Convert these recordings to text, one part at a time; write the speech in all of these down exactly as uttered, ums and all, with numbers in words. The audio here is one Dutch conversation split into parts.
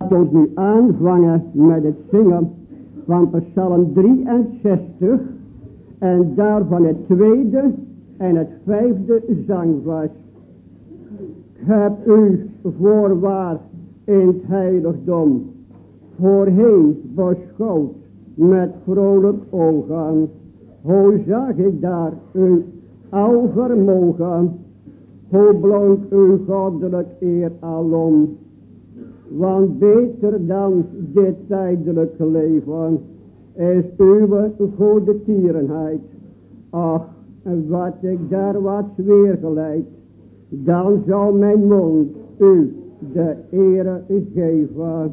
Laat ons nu aanvangen met het zingen van Psalm drieënzestig en daarvan het tweede en het vijfde zangvers. Ik heb u voorwaar in het heiligdom voorheen beschouwd met vrolijk ogen. Hoe zag ik daar uw alvermogen, hoe blonk uw goddelijk eer alom. Want beter dan dit tijdelijke leven is uw goede tierenheid. Ach, wat ik daar wat weer geleid, dan zal mijn mond u de ere geven.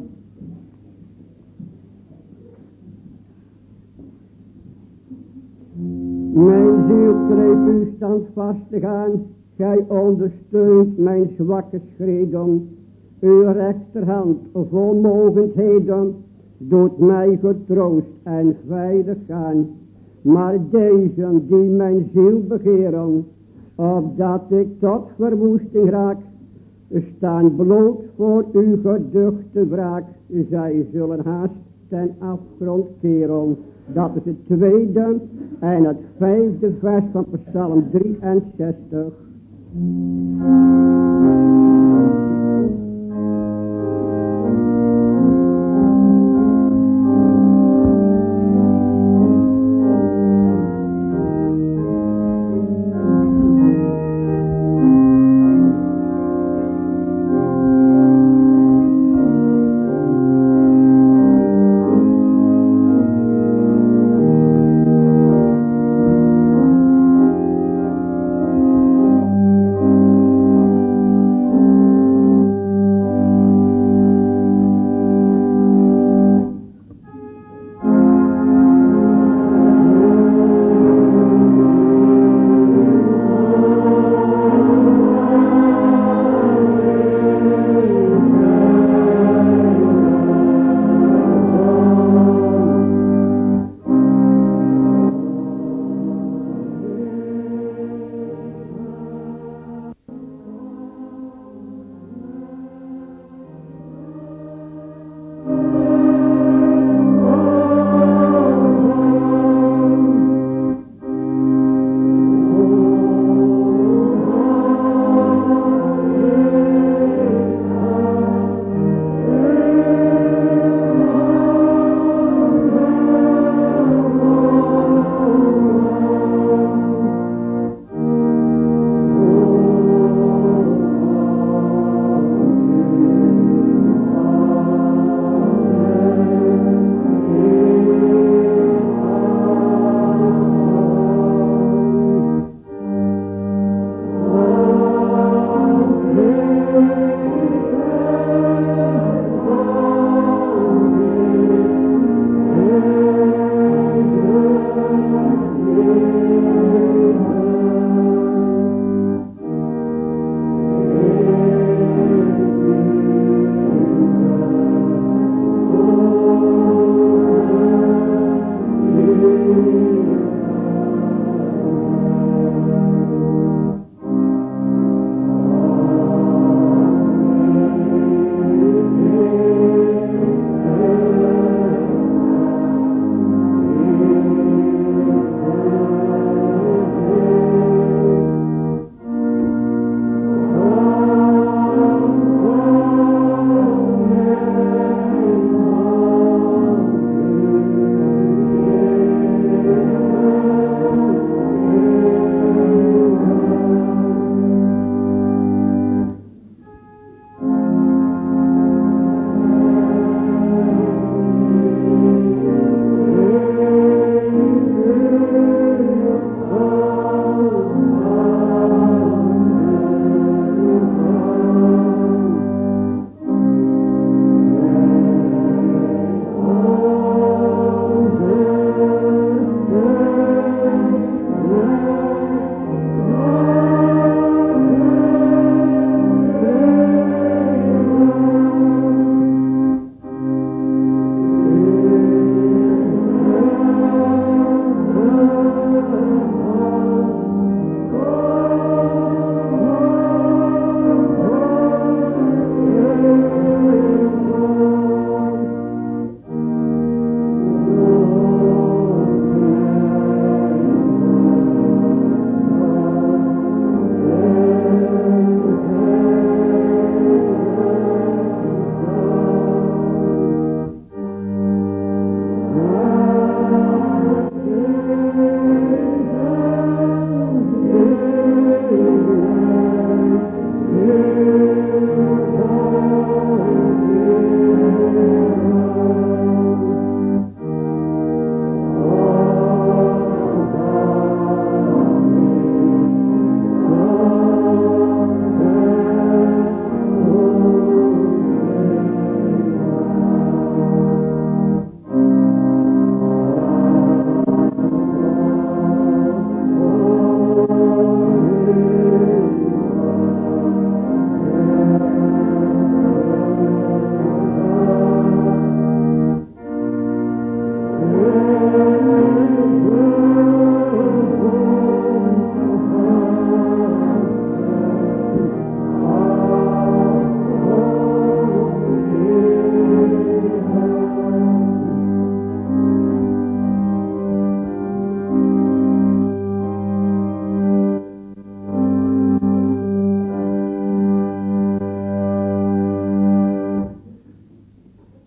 Mijn ziel treedt u standvastig aan, gij ondersteunt mijn zwakke schreden. Uw rechterhand vol mogendheden doet mij getroost en veilig gaan. Maar deze die mijn ziel begeren, opdat ik tot verwoesting raak, staan bloot voor uw geduchte wraak. Zij zullen haast ten afgrond keren. Dat is het tweede en het vijfde vers van Psalm drieënzestig.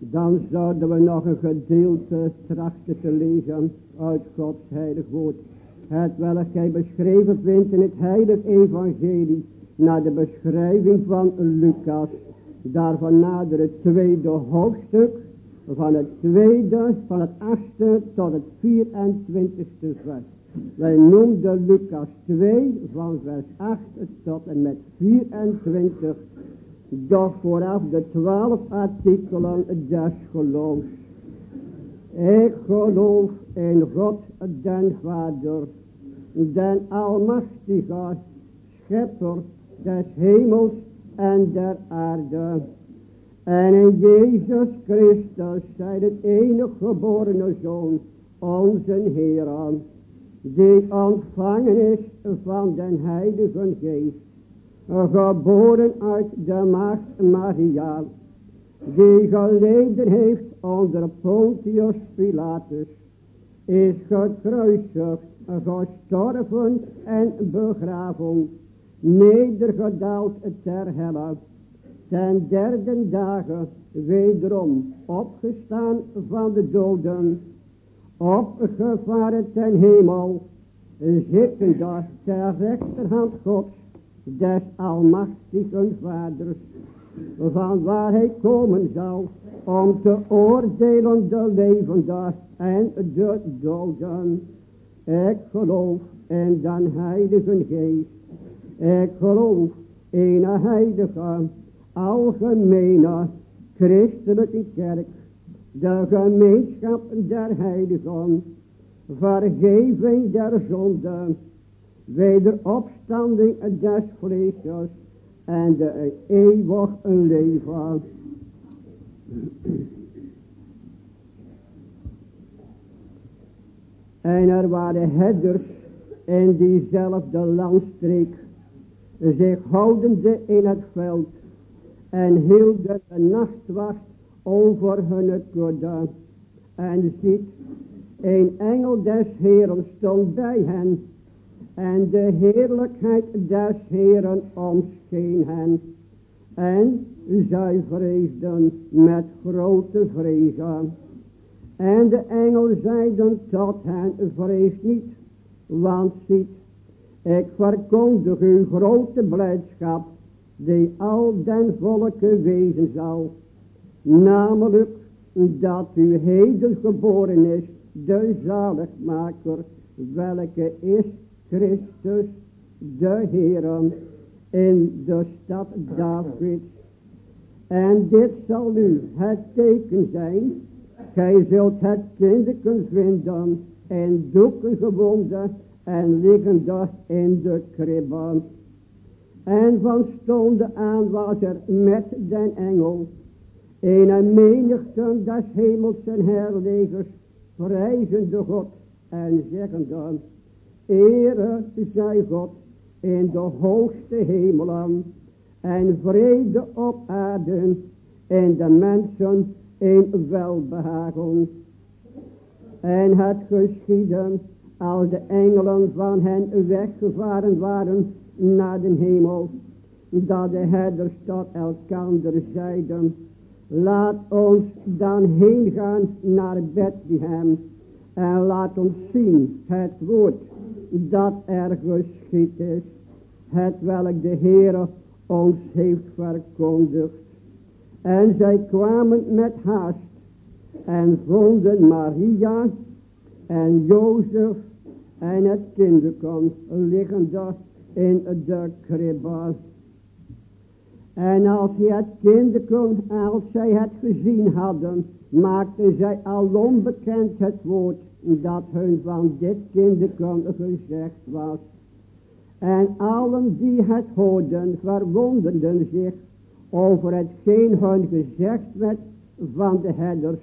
dan zouden we nog een gedeelte trachten te lezen uit Gods heilig woord. Het welk gij beschreven vindt in het heilig evangelie, naar de beschrijving van Lucas. Daarvan nader het tweede hoofdstuk, van het tweede, van het achtste tot het vierentwintigste vers. Wij noemden Lucas twee, van vers acht tot en met vierentwintig, doch vooraf de twaalf artikelen des geloofs. Ik geloof in God den Vader, den almachtige schepper des hemels en der aarde, en in Jezus Christus zijn het enige geborene Zoon, onze Heer, die ontvangen is van den Heilige Geest, geboren uit de maagd Maria, die geleden heeft onder Pontius Pilatus, is gekruisigd, gestorven en begraven, nedergedaald ter helle, ten derde dagen wederom opgestaan van de doden, opgevaren ten hemel, zittende ter rechterhand Gods, des almachtigen Vaders, van waar hij komen zal om te oordelen de levenden en de doden. Ik geloof in den Heilige Geest. Ik geloof in een heilige, algemene, christelijke kerk, de gemeenschap der heiligen, vergeving der zonden, wederopstanding des vleesjes en de eeuwig leven. En er waren herders in diezelfde landstreek, zich houdende in het veld, en hielden de nachtwacht over hun kudde. En ziet, een engel des Heeren stond bij hen, en de heerlijkheid des Heeren omscheen hen. En zij vreesden met grote vrezen. En de engel zeiden tot hen, vrees niet, want ziet, ik verkondig u grote blijdschap, die al den volken wezen zal. Namelijk, dat u heden geboren is, de zaligmaker, welke is Christus, de Heere, in de stad Davids. En dit zal u het teken zijn, gij zult het kindeken vinden, in doeken gewonden en liggende in de kribben. En van stonde aan was er met den engel een menigte des hemelsen herlegers, prijzende God en zeggende, Ere zij God in de hoogste hemelen en vrede op aarde in de mensen in welbehagen. En het geschieden als de engelen van hen weggevaren waren naar de hemel, dat de herders tot elkander zeiden, laat ons dan heen gaan naar Bethlehem en laat ons zien het woord dat er geschied is, het welk de Heere ons heeft verkondigd. En zij kwamen met haast en vonden Maria en Jozef en het kindeken liggende in de kribbe. En als zij het kindeken, als zij het gezien hadden, maakten zij alom bekend het woord dat hun van dit kindeken gezegd was. En allen die het hoorden, verwonderden zich over hetgeen hun gezegd werd van de herders.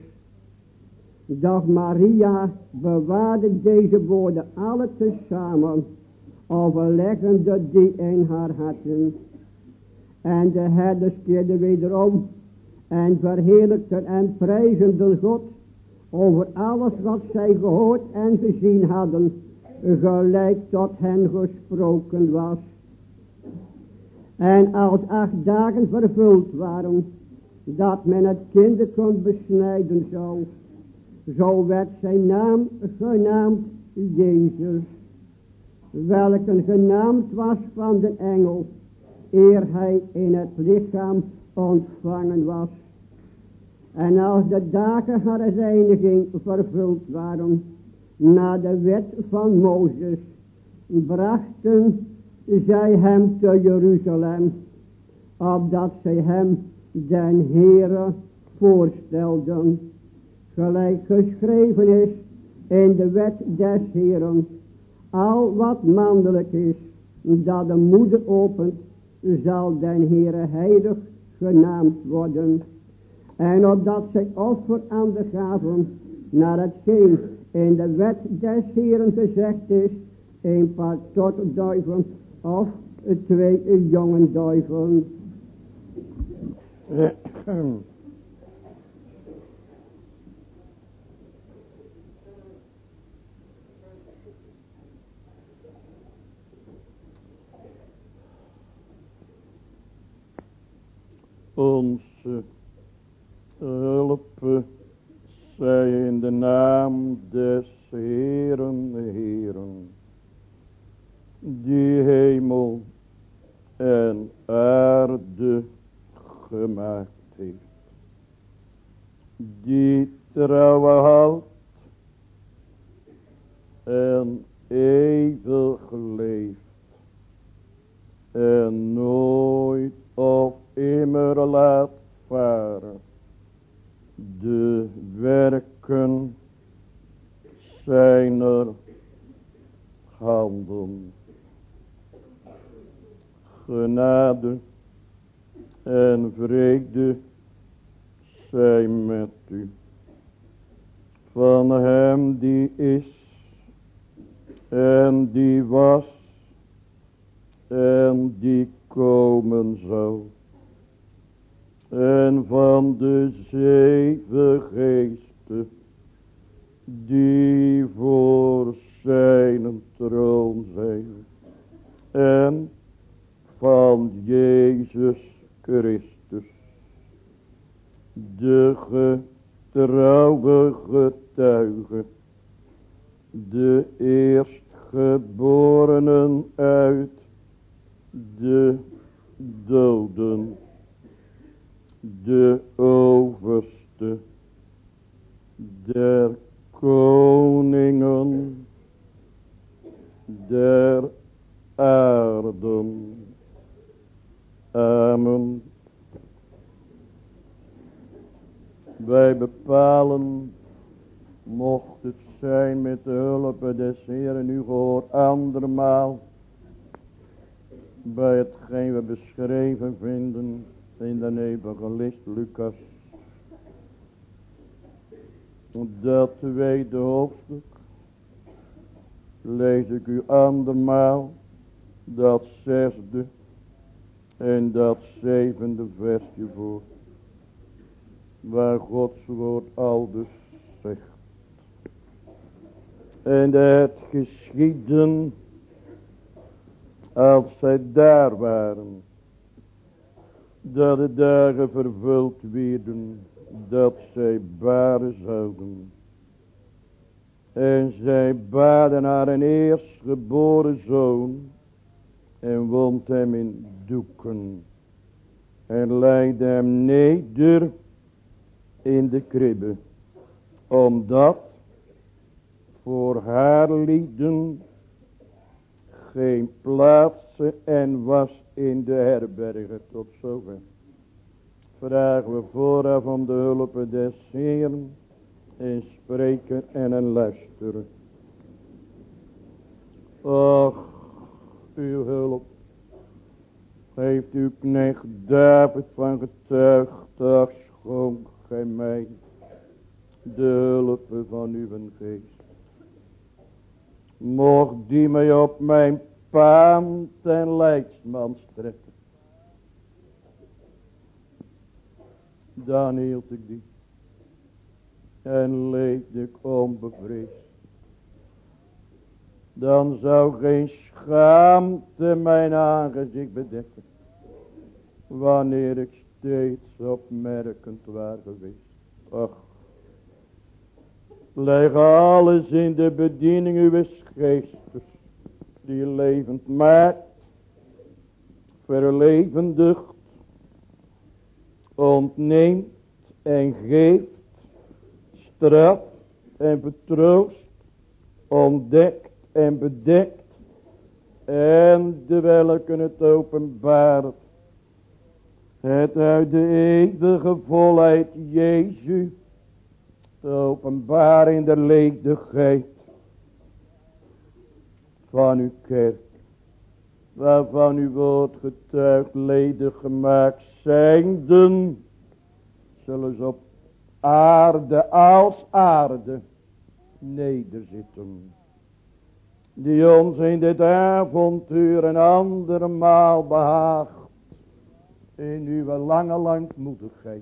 Doch Maria bewaarde deze woorden alle tezamen, overleggende die in haar harten. En de herders keerden wederom en verheerlijkten en prijzenden God over alles wat zij gehoord en gezien hadden, gelijk tot hen gesproken was. En als acht dagen vervuld waren, dat men het kind kon besnijden zou. Zo werd zijn naam genaamd Jezus, welke genaamd was van de engel, eer hij in het lichaam ontvangen was. En als de dagen haar reiniging vervuld waren, na de wet van Mozes, brachten zij hem te Jeruzalem, opdat zij hem den Heere voorstelden, gelijk geschreven is in de wet des Heeren: al wat mannelijk is, dat de moeder opent, zal den Heere heilig genaamd worden. En opdat zij offer aan de gaven, naar hetgeen in de wet des Heeren gezegd is, een paar tortelduiven of twee jonge duiven. Onze hulp zij in de naam des Heeren, Heeren, die hemel en aarde gemaakt heeft, die trouwe houdt en eeuwig leeft en nooit of immer laat varen de werken zijner handen. Genade en vrede zij met u, van hem die is en die was en die komen zal, en van de zeven geesten die voor zijn troon zijn, en van Jezus Christus, de getrouwe getuige, de eerstgeborenen uit de doden, de overste der koningen der aarden. Amen. Wij bepalen, mocht het zijn met de hulp des Heeren, nu gehoord andermaal, bij hetgeen we beschreven vinden in de evangelist Lucas, dat tweede hoofdstuk, lees ik u andermaal dat zesde en dat zevende versje voor, waar Gods woord aldus zegt: en het geschieden, als zij daar waren, dat de dagen vervuld werden, dat zij baren zouden. En zij baden haar een eerstgeboren zoon, en wond hem in doeken, en leidde hem neder in de kribbe, omdat voor haar lieden geen plaats en was in de herbergen. Tot zover. Vragen we vooraf om de hulp des Heeren in spreken en in luisteren. Och, uw hulp heeft uw knecht David van getuigd, ach schonk gij mij de hulp van uw geest. Mocht die mij op mijn paam ten leidsman strekken, dan hield ik die en leefde ik onbevreesd. Dan zou geen schaamte mijn aangezicht bedekken, wanneer ik steeds opmerkend waar geweest. Ach, leg alles in de bediening uw geestes, die levend maakt, verlevendigt, ontneemt en geeft, straft en vertroost, ontdekt en bedekt, en de welke het openbaart, het uit de eeuwige volheid Jezus, openbaar in de ledigheid van uw kerk, waarvan uw woord getuigt ledig gemaakt zijnden, zullen ze op aarde als aarde nederzitten, die ons in dit avontuur een andermaal behaagt in uw lange langmoedigheid,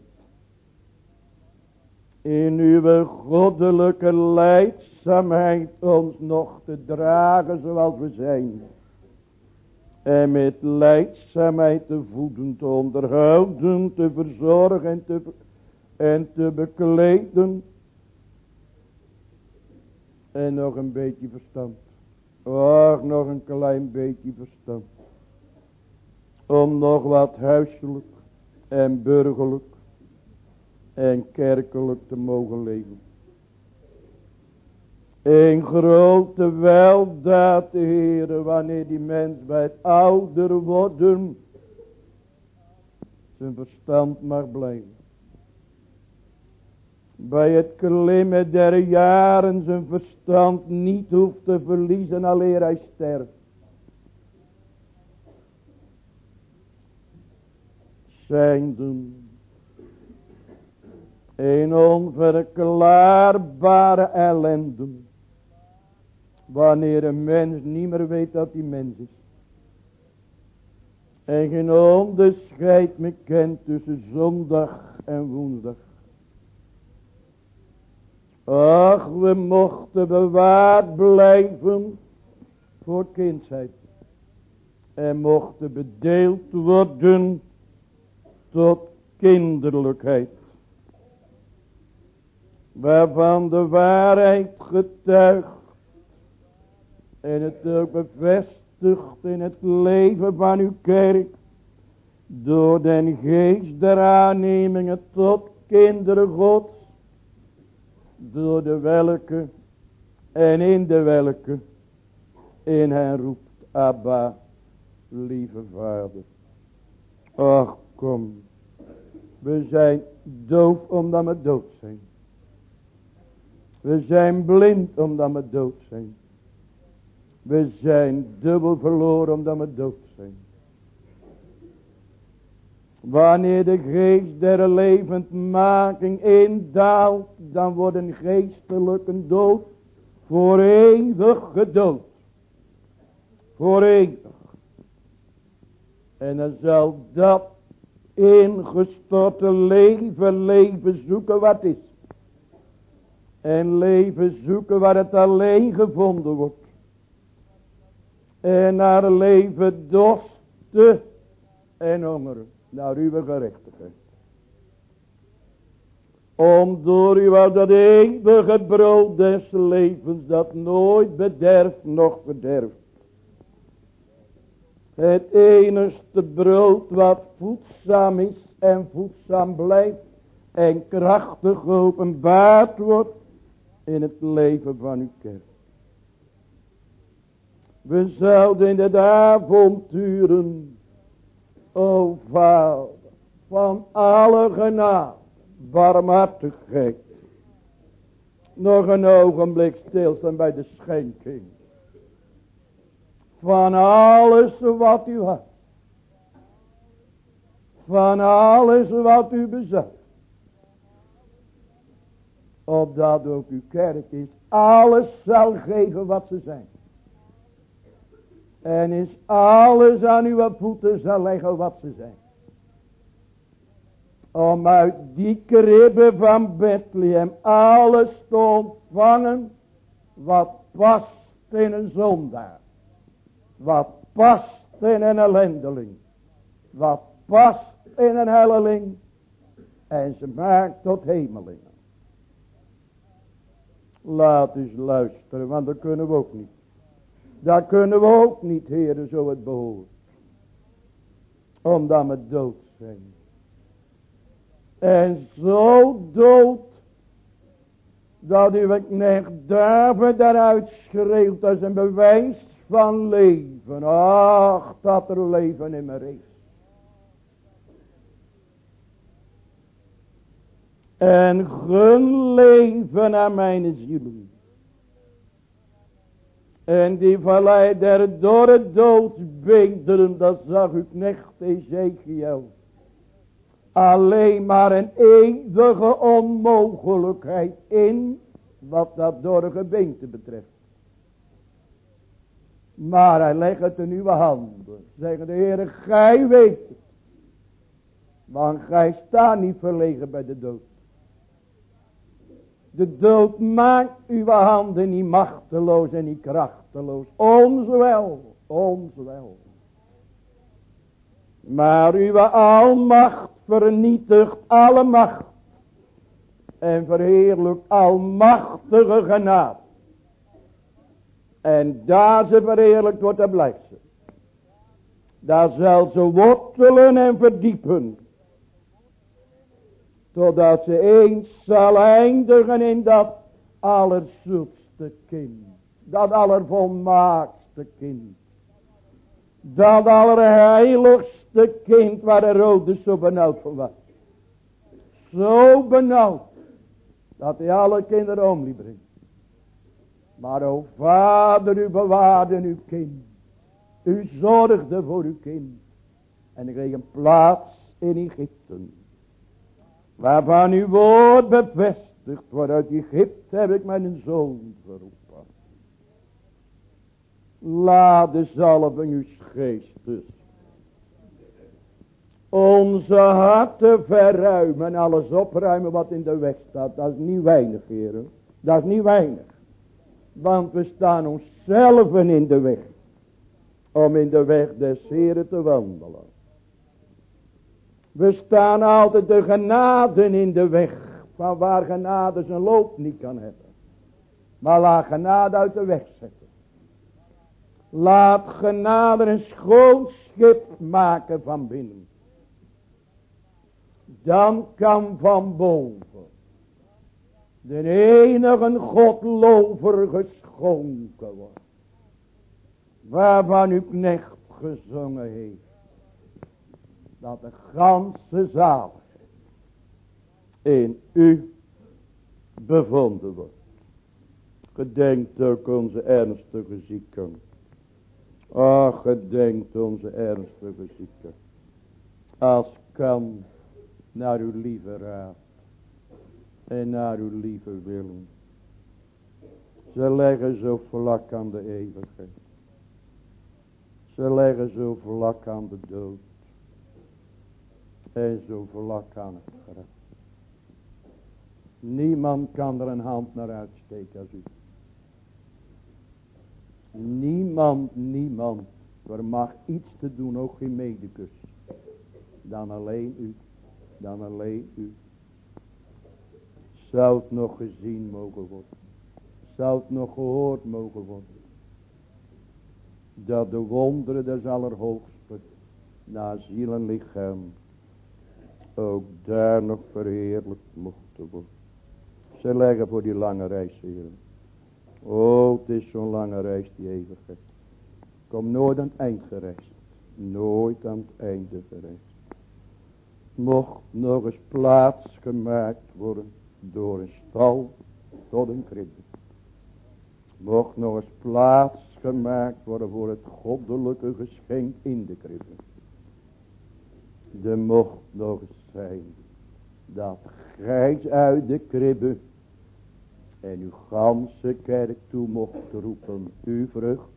in uw goddelijke leidzaamheid ons nog te dragen zoals we zijn, en met leidzaamheid te voeden, te onderhouden, te verzorgen en te, en te bekleden, en nog een beetje verstand. Och, nog een klein beetje verstand. Om nog wat huiselijk en burgerlijk en kerkelijk te mogen leven. Een grote weldaad, Heere, wanneer die mens bij het ouder worden zijn verstand mag blijven. Bij het klimmen der jaren zijn verstand niet hoeft te verliezen aleer hij sterft. Zijnden een onverklaarbare ellende, wanneer een mens niet meer weet dat hij mens is, en geen onderscheid meer kent tussen zondag en woensdag. Ach, we mochten bewaard blijven voor kindsheid, en mochten bedeeld worden tot kinderlijkheid, waarvan de waarheid getuigt en het ook bevestigt in het leven van uw kerk, door den geest der aannemingen tot kinderen Gods, door de welke en in de welke in hen roept, Abba, lieve Vader. Ach, kom, we zijn doof omdat we dood zijn. We zijn blind omdat we dood zijn. We zijn dubbel verloren omdat we dood zijn. Wanneer de geest der levendmaking indaalt, dan wordt een geestelijke dood voor eeuwig gedood. Voor eeuwig. En dan zal dat ingestorte leven, leven zoeken wat is. En leven zoeken waar het alleen gevonden wordt. En naar leven dorsten en hongeren. Naar uw gerechtigheid. Om door u al dat eeuwige brood des levens, dat nooit bederft, noch verderft. Het enigste brood wat voedzaam is en voedzaam blijft en krachtig geopenbaard wordt in het leven van uw kerk. We zouden in de avonturen, o Vader, van alle genade, barmhartigheid, nog een ogenblik stilstaan bij de schenking. Van alles wat u had. Van alles wat u bezat. Opdat ook uw kerk is alles zal geven wat ze zijn. En is alles aan uw voeten zal leggen wat ze zijn. Om uit die kribben van Bethlehem alles te ontvangen wat past in een zondaar. Wat past in een ellendeling. Wat past in een helleling. En ze maakt tot hemelingen. Laat eens luisteren, want dat kunnen we ook niet. Dat kunnen we ook niet, heren, zo het behoort. Omdat we dood zijn. En zo dood, dat uw knecht David daaruit schreeuwt als een bewijs van leven. Ach, dat er leven in me is. En gun leven aan mijn zielen. En die vallei der door het dood beenderen, dat zag uw knecht Ezekiel. Alleen maar een eeuwige onmogelijkheid in, wat dat door gebeente betreft. Maar hij legt het in uw handen. Zeggen de Heere, gij weet het. Want gij staat niet verlegen bij de dood. De dood maakt uw handen niet machteloos en niet krachteloos. Ons wel, ons wel. Maar uw almacht vernietigt alle macht. En verheerlijkt almachtige genade. En daar ze verheerlijkt wordt, daar blijft ze. Daar zal ze wortelen en verdiepen. Totdat ze eens zal eindigen in dat allerzoetste kind. Dat allervolmaaktste kind. Dat allerheiligste kind waar de rode zo benauwd voor was. Zo benauwd. Dat hij alle kinderen om liet brengen. Maar o Vader, u bewaarde uw kind. U zorgde voor uw kind. En ik kreeg een plaats in Egypte. Waarvan uw woord bevestigd wordt. Uit Egypte heb ik mijn zoon geroepen. Laat de zalving uw geestes onze harten verruimen en alles opruimen wat in de weg staat. Dat is niet weinig, heren. Dat is niet weinig. Want we staan onszelf in de weg. Om in de weg des Heren te wandelen. We staan altijd de genade in de weg. Van waar genade zijn loop niet kan hebben. Maar laat genade uit de weg zetten. Laat genade een schoon schip maken van binnen. Dan kan van boven de enige Godlover geschonken worden. Waarvan uw knecht gezongen heeft. Dat de ganse zaligheid in u bevonden wordt. Gedenkt ook onze ernstige zieken. Ach, gedenkt onze ernstige zieken. Als kan naar uw lieve raad. En naar uw lieve wil. Ze leggen zo vlak aan de eeuwigheid. Ze leggen zo vlak aan de dood. En zo vlak aan het graf. Niemand kan er een hand naar uitsteken als u. Niemand, niemand vermag iets te doen, ook geen medicus. Dan alleen u, dan alleen u. Zou het nog gezien mogen worden. Zou het nog gehoord mogen worden. Dat de wonderen des Allerhoogsten naar ziel en lichaam ook daar nog verheerlijkt mochten worden. Ze leggen voor die lange reis, heren. Oh, het is zo'n lange reis, die eeuwigheid. Kom nooit aan het eind gereisd. Nooit aan het einde gereisd. Mocht nog eens plaats gemaakt worden door een stal tot een kribbe. Mocht nog eens plaats gemaakt worden voor het goddelijke geschenk in de kribbe. Er mocht nog eens zijn dat gij uit de kribbe en uw ganse kerk toe mocht roepen, uw vrucht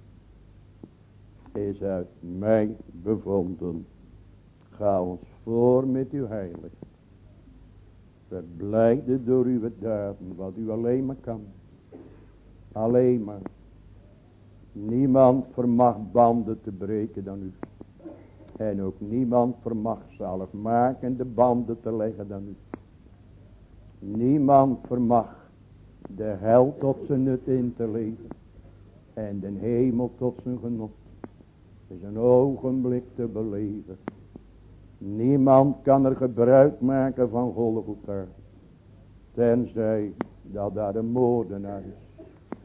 is uit mij bevonden. Ga ons voor met uw heilig. Verblijde door uw daden wat u alleen maar kan. Alleen maar. Niemand vermag banden te breken dan u. En ook niemand vermag zaligmakende banden te leggen dan u. Niemand vermag de hel tot zijn nut in te leven. En de hemel tot zijn genot. Is een ogenblik te beleven. Niemand kan er gebruik maken van Golgotha. Tenzij dat daar de moordenaar is.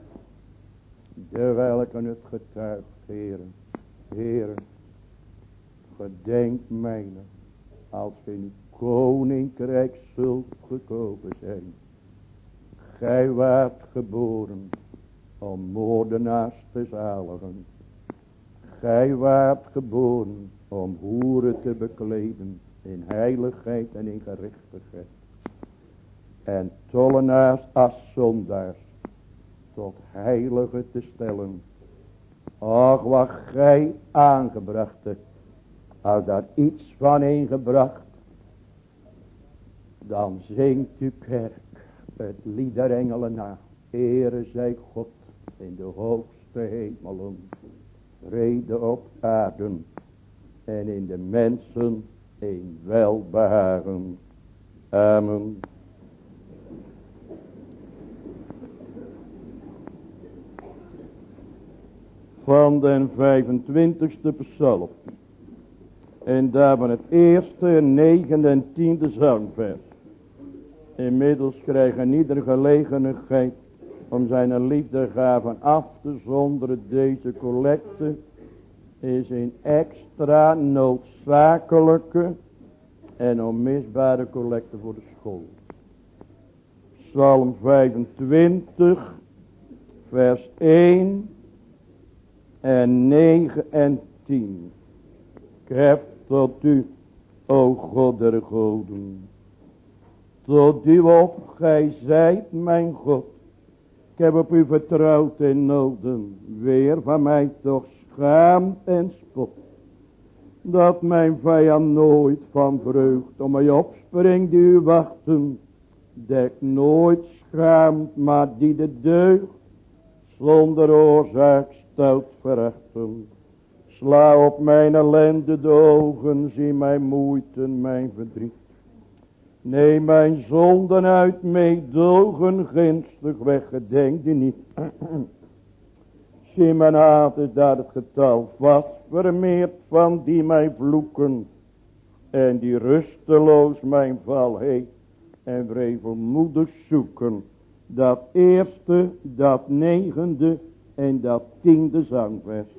De welke het getuigt, heren, heren. Gedenk mij als ge in uw koninkrijk zult gekomen zijn. Gij waart geboren om moordenaars te zaligen. Gij waart geboren om hoeren te bekleden in heiligheid en in gerechtigheid. En tollenaars als zondaars tot heilige te stellen. Och, wat gij aangebracht hebt. Als daar iets van ingebracht, dan zingt uw kerk het lied der engelen na. Ere zij God in de hoogste hemelen, vrede op aarden en in de mensen een welbehagen. Amen. Van den vijfentwintigste psalm. En daarvan het eerste, negende en tiende zangvers. Inmiddels krijgen ieder gelegenheid om zijn liefdegaven af te zonderen. Deze collecte is een extra noodzakelijke en onmisbare collecte voor de school. Psalm vijfentwintig, vers één en negen en tien. Ik heb tot u, o God der goden, tot u op, gij zijt mijn God. Ik heb op u vertrouwd in noden, weer van mij toch schaamt en spot. Dat mijn vijand nooit van vreugd om mij opspringt die u wachten. Dek nooit schaamt, maar die de deugd zonder oorzaak stout verachten. Sla op mijn ellende de ogen, zie mijn moeite, mijn verdriet. Neem mijn zonden uit meedogen gunstig weg, gedenk die niet. Zie mijn haat is daar het getal vast vermeerd van die mij vloeken. En die rusteloos mijn val heet en wrevelmoedig zoeken. Dat eerste, dat negende en dat tiende zangvers.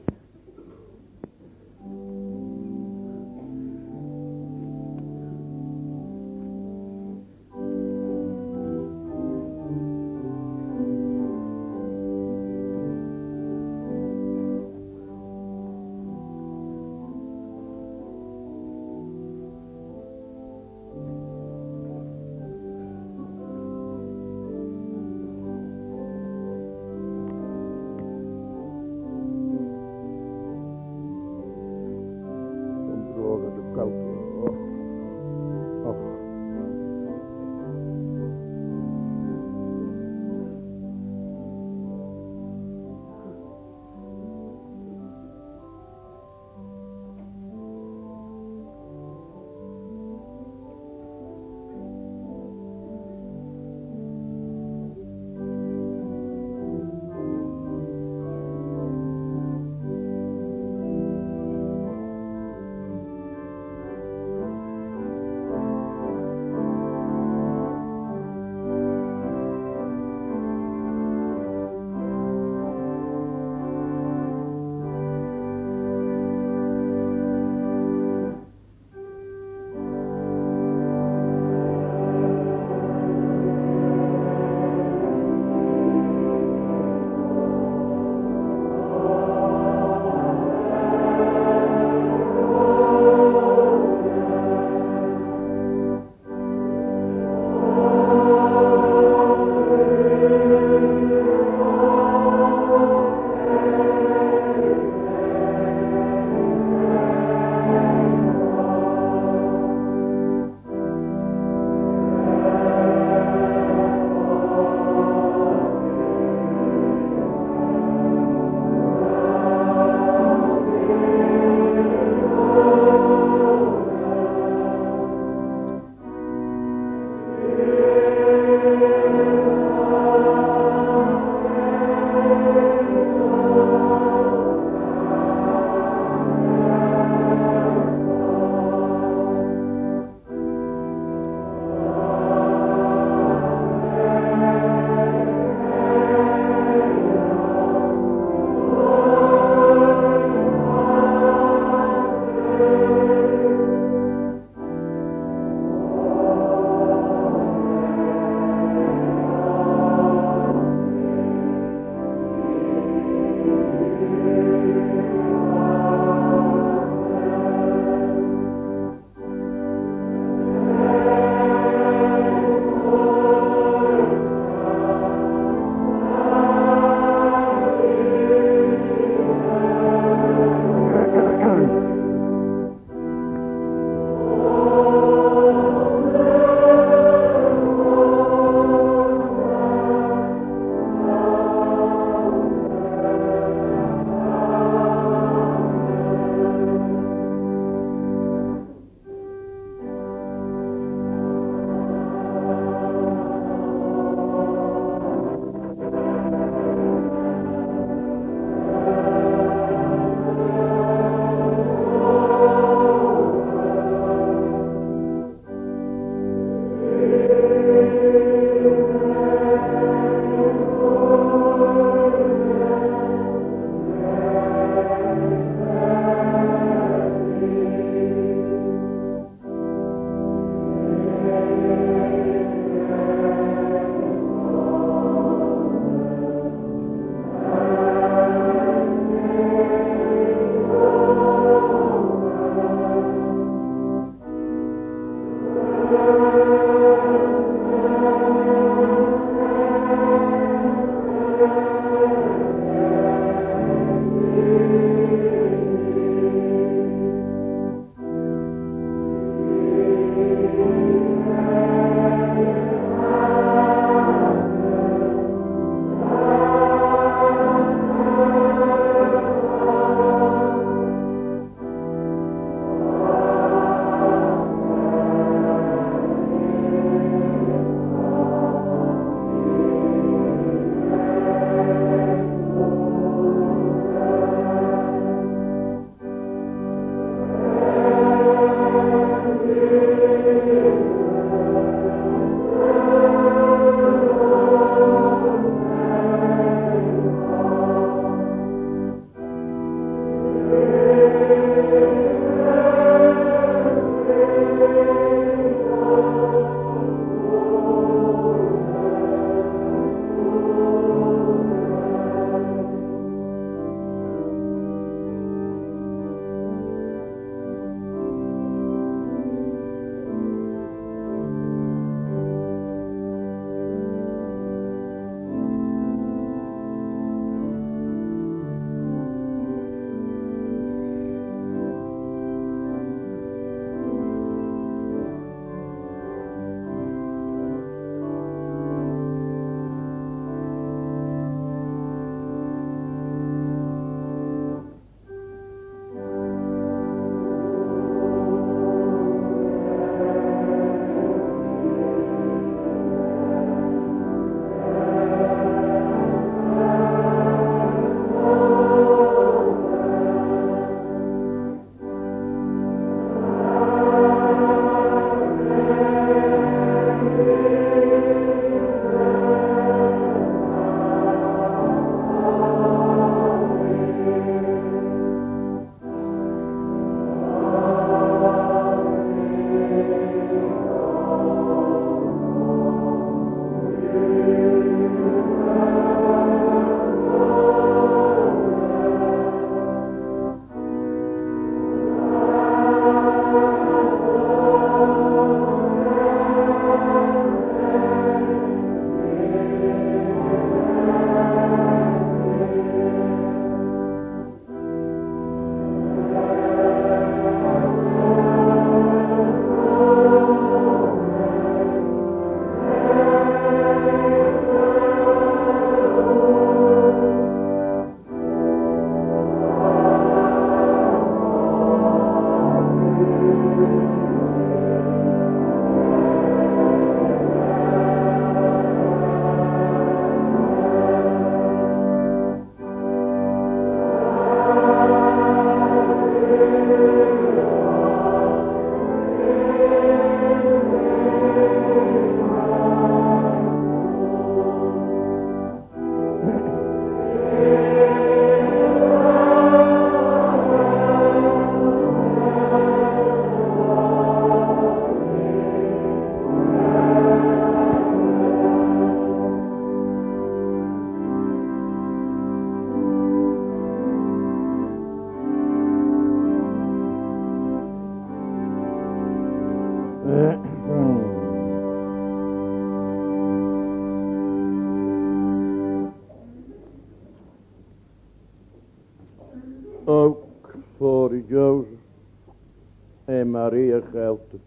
Jozef en Maria geldt het.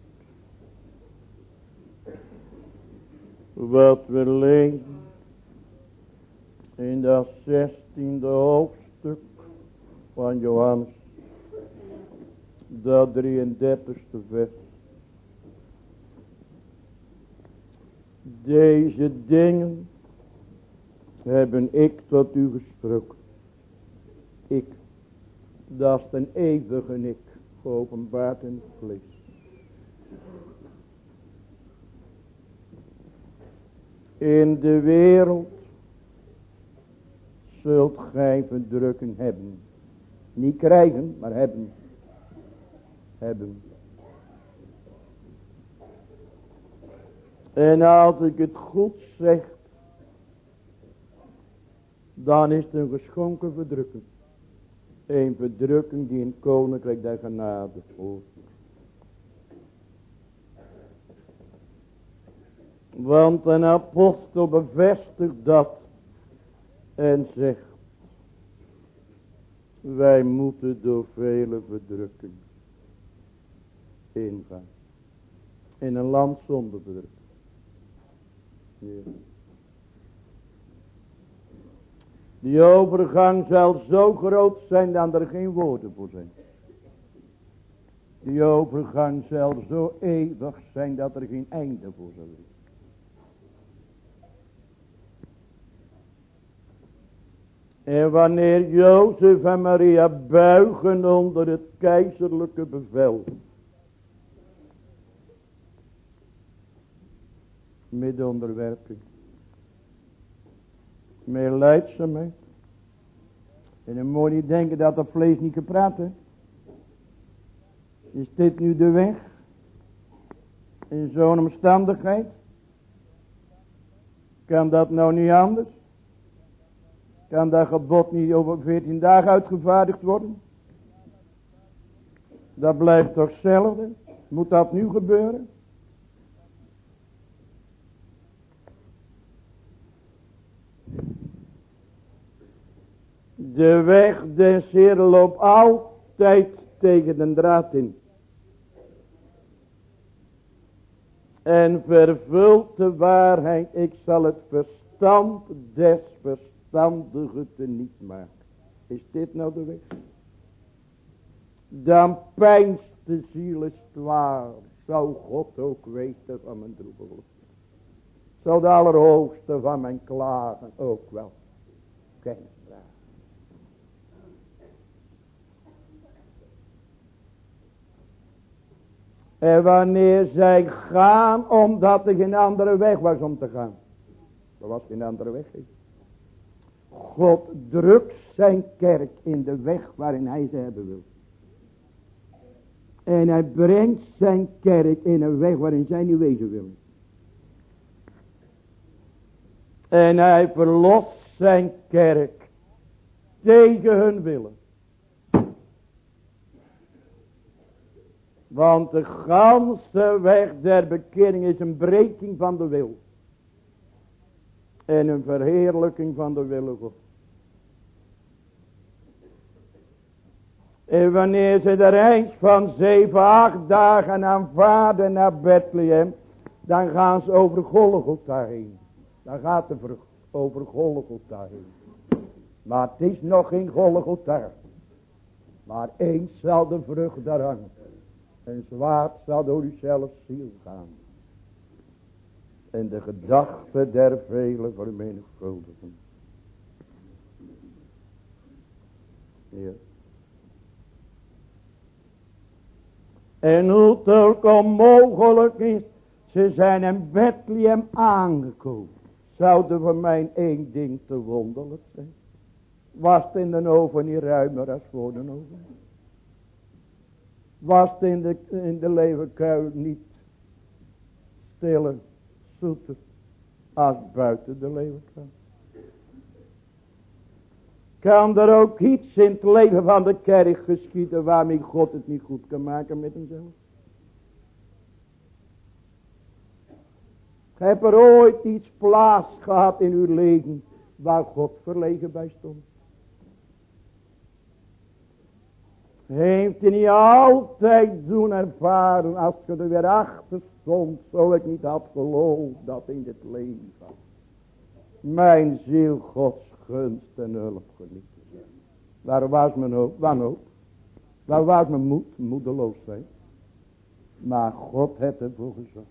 Wat we lezen in dat zestiende hoofdstuk van Johannes, dat drieëndertigste vers. Deze dingen hebben ik tot u gesproken. Ik, dat is een eeuwige ik, geopenbaard in het vlees. In de wereld zult gij verdrukking hebben. Niet krijgen, maar hebben. Hebben. En als ik het goed zeg, dan is het een geschonken verdrukking. Een verdrukking die in het koninkrijk der genade hoort. Want een apostel bevestigt dat en zegt, wij moeten door vele verdrukkingen ingaan. In een land zonder verdrukking. Ja. Die overgang zal zo groot zijn dat er geen woorden voor zijn. Die overgang zal zo eeuwig zijn dat er geen einde voor zal zijn. En wanneer Jozef en Maria buigen onder het keizerlijke bevel, met onderwerping, met lijdzaamheid, en dan moet je niet denken dat dat vlees niet gepraat heeft. Is dit nu de weg? In zo'n omstandigheid? Kan dat nou niet anders? Kan dat gebod niet over veertien dagen uitgevaardigd worden? Dat blijft toch hetzelfde? Moet dat nu gebeuren? De weg des Heeren loopt altijd tegen de draad in. En vervult de waarheid, ik zal het verstand des verstandigen teniet maken. Is dit nou de weg? Dan pijnst de ziel is zwaar. Zou God ook weten van mijn droeve. Zou de Allerhoogste van mijn klagen ook wel kennis dragen. En wanneer zij gaan, omdat er geen andere weg was om te gaan. Er was geen andere weg. God drukt zijn kerk in de weg waarin hij ze hebben wil. En hij brengt zijn kerk in een weg waarin zij niet wezen wil. En hij verlost zijn kerk tegen hun willen. Want de ganse weg der bekering is een breking van de wil. En een verheerlijking van de wil God. En wanneer ze de reis van zeven, acht dagen aanvaarden naar Bethlehem, dan gaan ze over Golgotha heen. Dan gaat het over Golgotha heen. Maar het is nog geen Golgotha. Maar eens zal de vrucht daar hangen. Een zwaard zal door uzelf ziel gaan. En de gedachte der velen vermenigvuldigen. Ja. En hoe het ook onmogelijk is, ze zijn in Bethlehem aangekomen. Zou er voor mij één ding te wonderlijk zijn? Was het in de oven niet ruimer als voor de oven? Was het in de, in de leeuwenkuil niet stiller, zoeter als buiten de leeuwenkuil? Kan er ook iets in het leven van de kerk geschieden waarmee God het niet goed kan maken met hemzelf? Heb er ooit iets plaats gehad in uw leven waar God verlegen bij stond? heeft hij niet altijd doen ervaren, als je er weer achter stond, zo ik niet had geloofd dat in dit leven mijn ziel Gods gunst en hulp geniet te zijn. Waar was mijn hoop? Wanhoop? Waar was mijn moed? Moedeloos zijn. Maar God heeft ervoor gezorgd.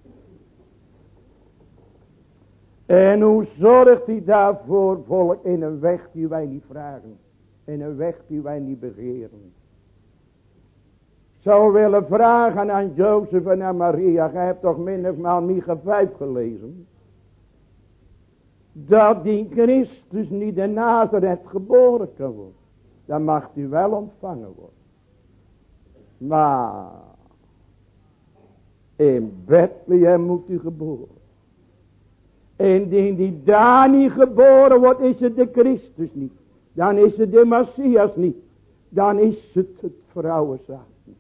En hoe zorgt hij daarvoor, volk, in een weg die wij niet vragen. In een weg die wij niet begeren. Ik zou willen vragen aan Jozef en aan Maria. Gij hebt toch minstens Micha vijf gelezen. Dat die Christus niet in Nazareth geboren kan worden. Dan mag hij wel ontvangen worden. Maar in Bethlehem moet hij geboren. Indien die daar niet geboren wordt, is het de Christus niet. Dan is het de Messias niet. Dan is het het vrouwenzaad niet.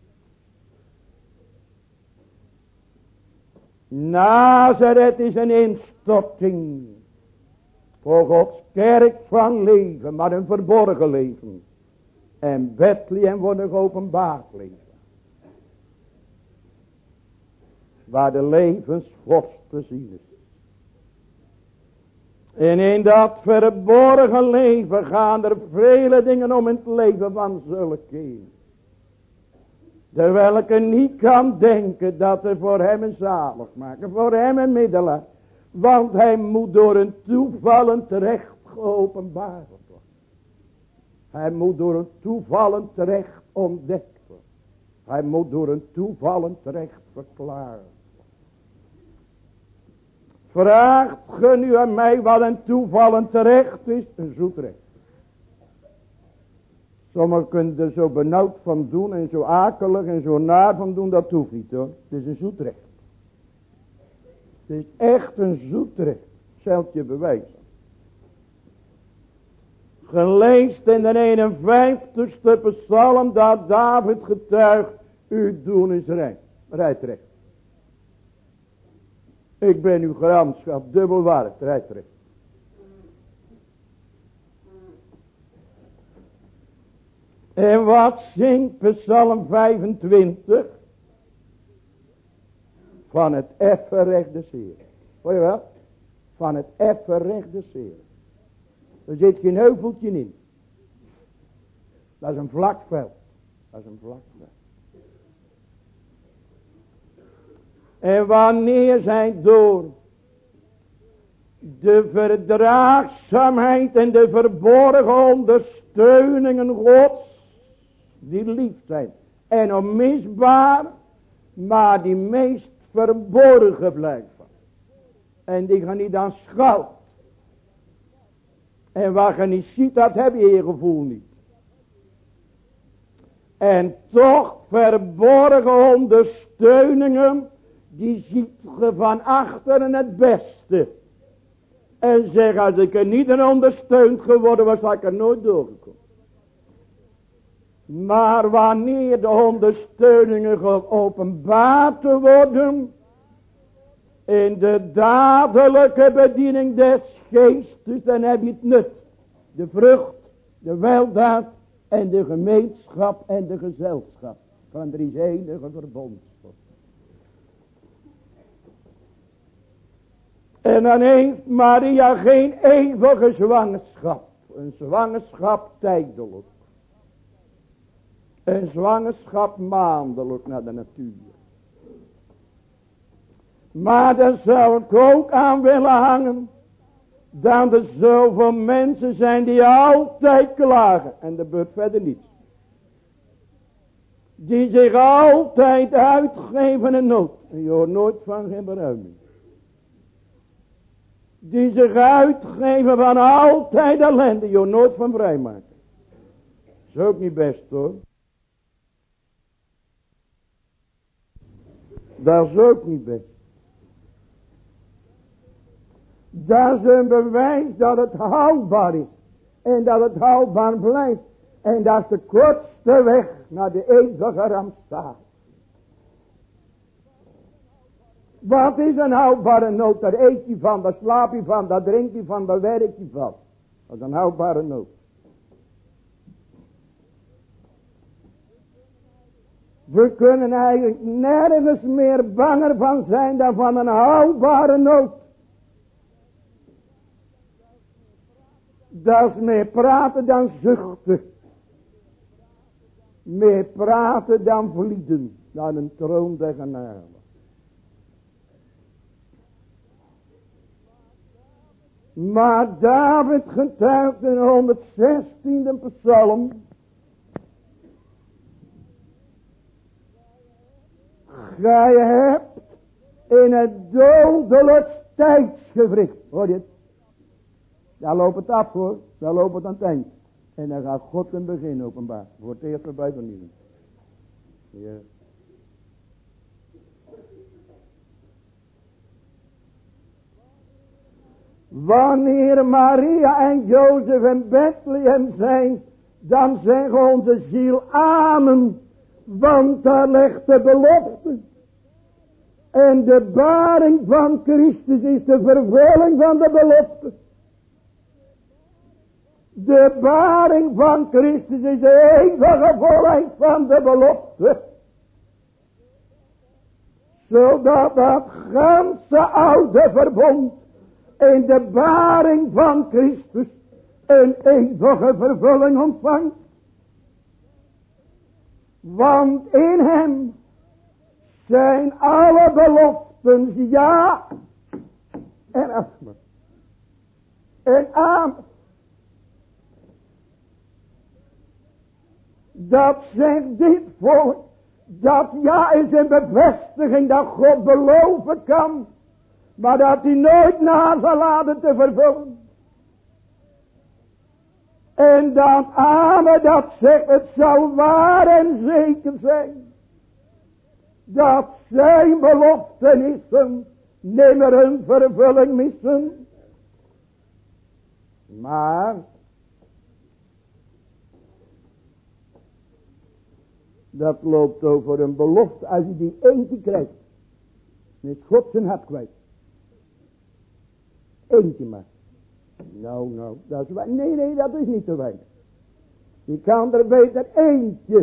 Nazareth is een instorting voor Gods kerk van leven, maar een verborgen leven. En Bethlehem wordt een geopenbaard leven. Waar de levensvorst te zien is. En in dat verborgen leven gaan er vele dingen om in het leven van zulke. Terwijl ik er niet kan denken dat er voor hem een zalig maken, voor hem een middelaar. Want hij moet door een toevallen terecht geopenbaard worden. Hij moet door een toevallen terecht ontdekt worden. Hij moet door een toevallen terecht verklaren. Vraagt ge nu aan mij wat een toevallen terecht is? Een zoet recht. Sommigen kunnen er zo benauwd van doen en zo akelig en zo naar van doen, dat hoeft niet hoor. Het is een zoet recht. Het is echt een zoet recht. Zelt je bewijzen. Geleest in de eenenvijftigste psalm dat David getuigt, uw doen is recht. Rijdrecht. Ik ben uw gramschap, dubbel waard, rijdrecht. En wat zingt Psalm vijfentwintig? Van het effen recht des Heeren. Hoor je wel? Van het effen recht des Heeren. Er zit geen heuveltje in. Dat is een vlak veld. Dat is een vlak veld. En wanneer zij door de verdraagzaamheid en de verborgen ondersteuningen Gods, die lief zijn en onmisbaar, maar die meest verborgen blijven. En die gaan niet aan schouw. En wat je niet ziet, dat heb je je gevoel niet. En toch verborgen ondersteuningen, die ziet je van achteren het beste. En zeg, als ik er niet aan ondersteund geworden was, had ik er nooit doorgekomen. Maar wanneer de ondersteuningen geopenbaard worden, in de dadelijke bediening des geestes, dan heb je het nut. De vrucht, de weldaad en de gemeenschap en de gezelschap van drie enige verbond. En dan heeft Maria geen eeuwige zwangerschap. Een zwangerschap tijdelijk. Een zwangerschap maandelijk naar de natuur. Maar daar zou ik ook aan willen hangen. Dat er zoveel mensen zijn die altijd klagen. En dat gebeurt verder niets. Die zich altijd uitgeven in nood. En je hoort nooit van geen beruiming. Die zich uitgeven van altijd ellende. Je hoort nooit van vrijmaken. Dat is ook niet best hoor. Dat is ook niet best. Dat is een bewijs dat het houdbaar is. En dat het houdbaar blijft. En dat is de kortste weg naar de eeuwige rampzalig. Wat is een houdbare nood? Daar eet je van, daar slaap je van, daar drink je van, daar werk je van. Dat is een houdbare nood. We kunnen eigenlijk nergens meer banger van zijn dan van een houdbare nood. Dat is meer praten dan zuchten. Meer praten dan vlieden. Dan een troon der genade. Maar David getuigt in de honderdzestiende psalm. Gij hebt in het dodelijk tijdsgewricht. Hoor je het? Daar loopt het af hoor. Daar loopt het aan het eind. En dan gaat God een begin openbaar. Voor het eerst erbij vernieuwen. Ja. Wanneer Maria en Jozef in Bethlehem zijn, dan zegt onze ziel amen, want daar ligt de belofte. En de baring van Christus is de vervulling van de belofte. De baring van Christus is de eeuwige volheid van de belofte. Zodat dat ganse oude verbond in de baring van Christus een eeuwige vervulling ontvangt. Want in hem zijn alle beloften ja en amen. En amen. Dat zegt dit volk. Dat ja is een bevestiging dat God beloven kan. Maar dat hij nooit na zal laten te vervullen. En dat amen dat zegt het zal waar en zeker zijn. Dat zijn beloftenissen nimmer een vervulling missen. Maar dat loopt over een belofte. Als je die eentje krijgt, is God zijn hart kwijt. Eentje maar. Nou, nou, dat is weinig. Nee, nee, dat is niet te weinig. Je kan er beter eentje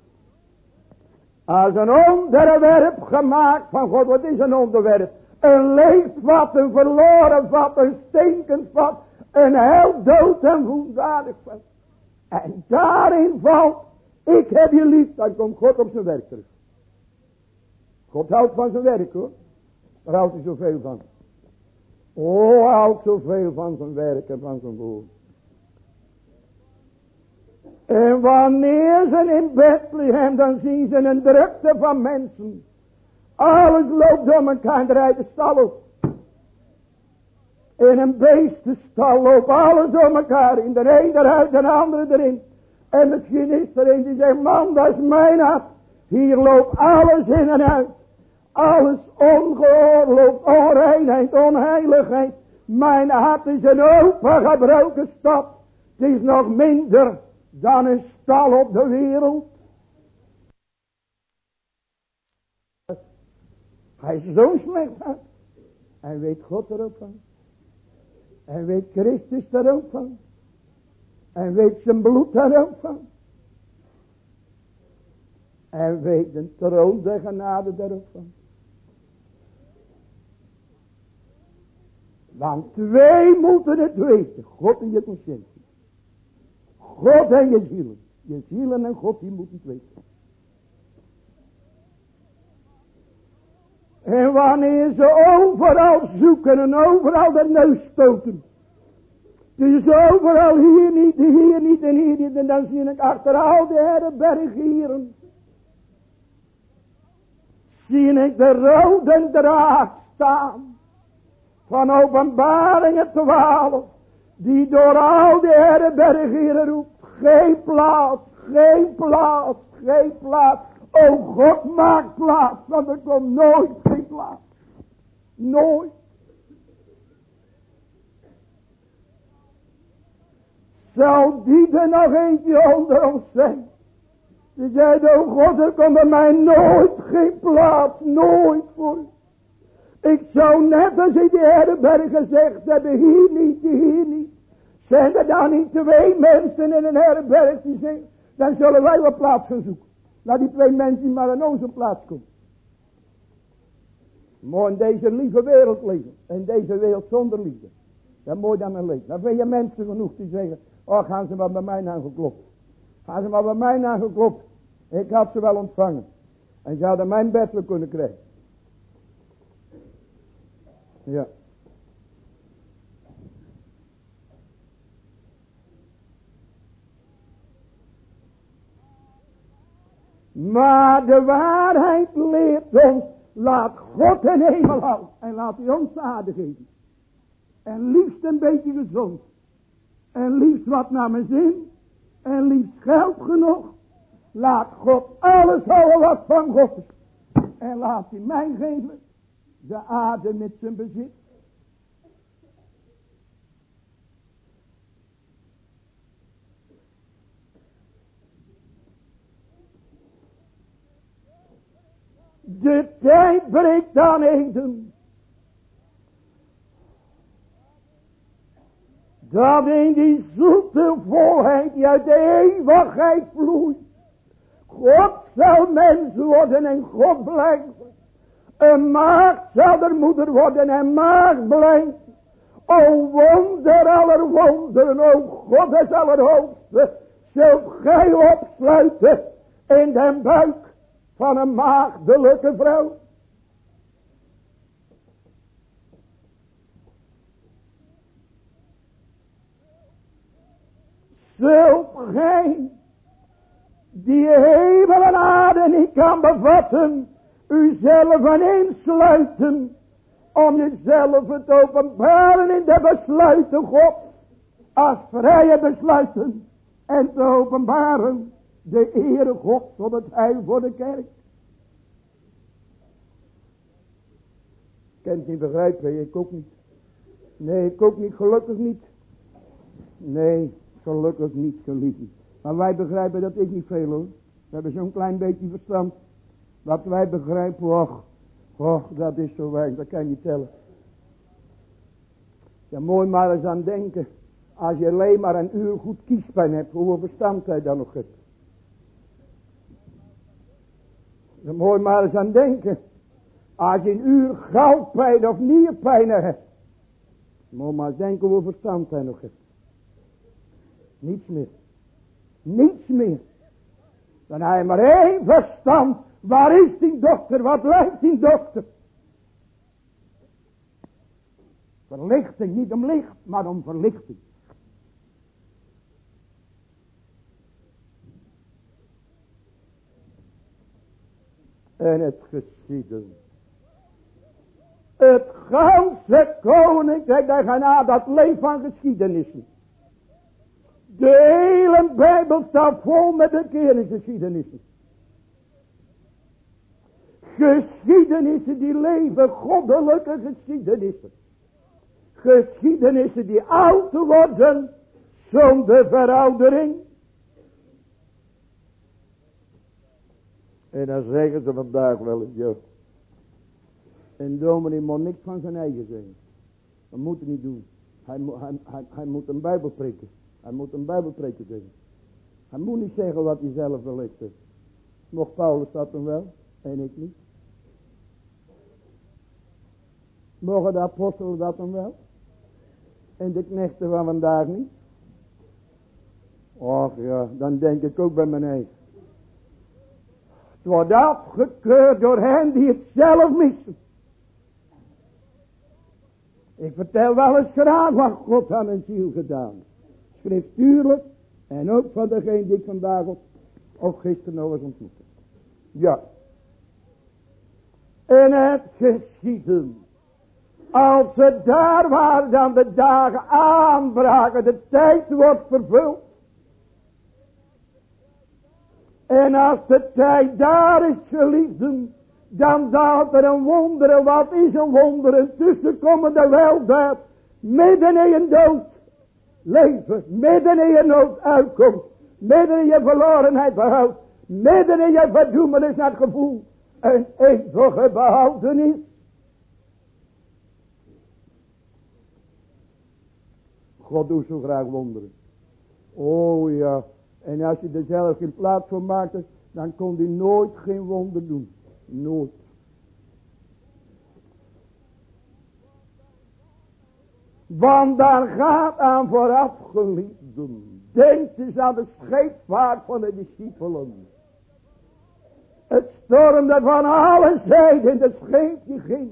als een onderwerp gemaakt van God. Wat is een onderwerp? Een leeg vat, een verloren vat, een stinkend vat, een hel, dood en woenswaardig vat. En daarin valt, ik heb je lief, dan komt God op zijn werk terug. God houdt van zijn werk hoor. Daar houdt hij zoveel van. Oh, hij houdt zoveel van zijn werk en van zijn woord. En wanneer ze in Bethlehem, dan zien ze een drukte van mensen. Alles loopt door elkaar en er rijdt de stal op. In een beestenstal loopt alles door elkaar. In de een eruit en de andere erin. En misschien is er een die zegt, man dat is mijn hart. Hier loopt alles in en uit. Alles ongeoorloofd, onreinheid, onheiligheid. Mijn hart is een open gebroken stad. Het is nog minder dan een stal op de wereld. Hij is zo slecht hart. En weet God er ook van. En weet Christus er ook van. En weet zijn bloed er ook van. En weet de troon der genade er ook van. Want twee moeten het weten. God en je conscientie. God en je zielen. Je zielen en God die moeten het weten. En wanneer ze overal zoeken en overal de neus stoten. Dus overal hier niet, hier niet en hier niet. En dan zie ik achter al die herbergieren. Zie ik de rode draad staan. Van Openbaringen twaalf. Die door al die herbergieren roept. Geen plaats, geen plaats, geen plaats. O God maakt plaats. Want er komt nooit geen plaats. Nooit. Zal die er nog eentje onder ons zijn? Die zei, oh God, er komt bij mij nooit geen plaats. Nooit voor. Ik zou net als ik de herberg gezegd hebben, hier niet, hier niet. Zijn er dan niet twee mensen in een herberg die zeggen, dan zullen wij wel plaats gaan zoeken. Laat die twee mensen maar aan onze plaats komen. Mooi in deze lieve wereld leven. In deze wereld zonder liefde. Dat is mooi dan een leven. Dan vind je mensen genoeg die zeggen. Oh, gaan ze maar bij mij naar geklopt. Gaan ze maar bij mij naar geklopt. Ik had ze wel ontvangen. En ze hadden mijn bed wel kunnen krijgen. Ja. Maar de waarheid leert ons. Laat God een hemel houden. En laat hij ons aarde geven. En liefst een beetje gezond. En liefst wat naar mijn zin. En liefst geld genoeg. Laat God alles houden wat van God is. En laat hij mij geven. De aarde met zijn bezit. De tijd breekt aan heden. Dat in die zoete volheid die uit de eeuwigheid vloeit. God zal mens worden en God blijven. Een maagd zal er moeder worden en maagd blijven. O wonder aller wonderen, o God is allerhoogste. Zult gij opsluiten in den buik van een maagdelijke vrouw. Zult gij die hemel en aarde niet kan bevatten, uzelf insluiten, om jezelf het openbaren in de besluiten God, als vrije besluiten, en te openbaren de Heere God tot het heil voor de kerk. Ik kan het niet begrijpen, ik ook niet. Nee, ik ook niet, gelukkig niet. Nee, gelukkig niet, geliefd. Maar wij begrijpen dat is niet veel hoor. We hebben zo'n klein beetje verstand. Wat wij begrijpen, och, och, dat is zo weinig, dat kan je niet tellen. Ja, mooi maar eens aan denken. Als je alleen maar een uur goed kiespijn hebt, hoeveel verstand hij dan nog hebt. Ja, mooi maar eens aan denken. Als je een uur goudpijn of nierpijn hebt. Mooi maar eens denken hoeveel verstand hij nog hebt. Niets meer. Niets meer. Dan heb je maar één verstand. Waar is die dokter? Wat lijkt die dokter? Verlichting, niet om licht, maar om verlichting. En het geschieden. Het ganse koninkrijk der genade, dat leeft van geschiedenissen. De hele Bijbel staat vol met bekeringgeschiedenissen. Geschiedenissen die leven, goddelijke geschiedenissen. Geschiedenissen die oud worden zonder veroudering. En dan zeggen ze vandaag wel eens, ja. En dominee moet niks van zijn eigen zeggen. Dat moet hij niet doen. Hij, hij, hij, hij moet een Bijbel preken. Hij moet een Bijbelpreken zeggen. Hij moet niet zeggen wat hij zelf wil zeggen. Mocht Paulus dat dan wel en ik niet. Mogen de apostelen dat dan wel? En de knechten van vandaag niet? Och ja, dan denk ik ook bij mijn eigen. Het wordt afgekeurd door hen die het zelf missen. Ik vertel wel eens graag wat God aan een ziel gedaan heeft. Schriftuurlijk en ook van degene die ik vandaag op, of gisteren nog eens ontmoette. Ja. En het geschieden. Als ze daar waren dan de dagen aanbraken, de tijd wordt vervuld. En als de tijd daar is, geliefden, dan daalt er een wonder. En wat is een wonder? Een tussenkomende weldaad, midden in je dood. Leven, midden in je nood uitkomt, midden in je verlorenheid behoudt, midden in je verdoemenis naar het gevoel, een eeuwige behoudenis. God doet zo graag wonderen. Oh ja, en als je er zelf geen plaats voor maakt, dan kon hij nooit geen wonder doen. Nooit. Want daar gaat aan vooraf, geliefden. Denk eens aan de scheepvaart van de discipelen. Het stormde van alle zijden, de scheepje ging.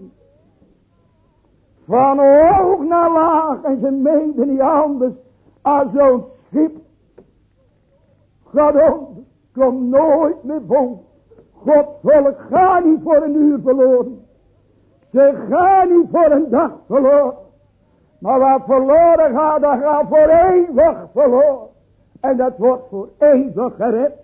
Van hoog naar laag en ze meenden niet anders als zo'n schip. God onder, kom nooit meer boven. God volk, ga niet voor een uur verloren. Ze gaan niet voor een dag verloren. Maar wat verloren gaat, dat gaat voor eeuwig verloren. En dat wordt voor eeuwig gered.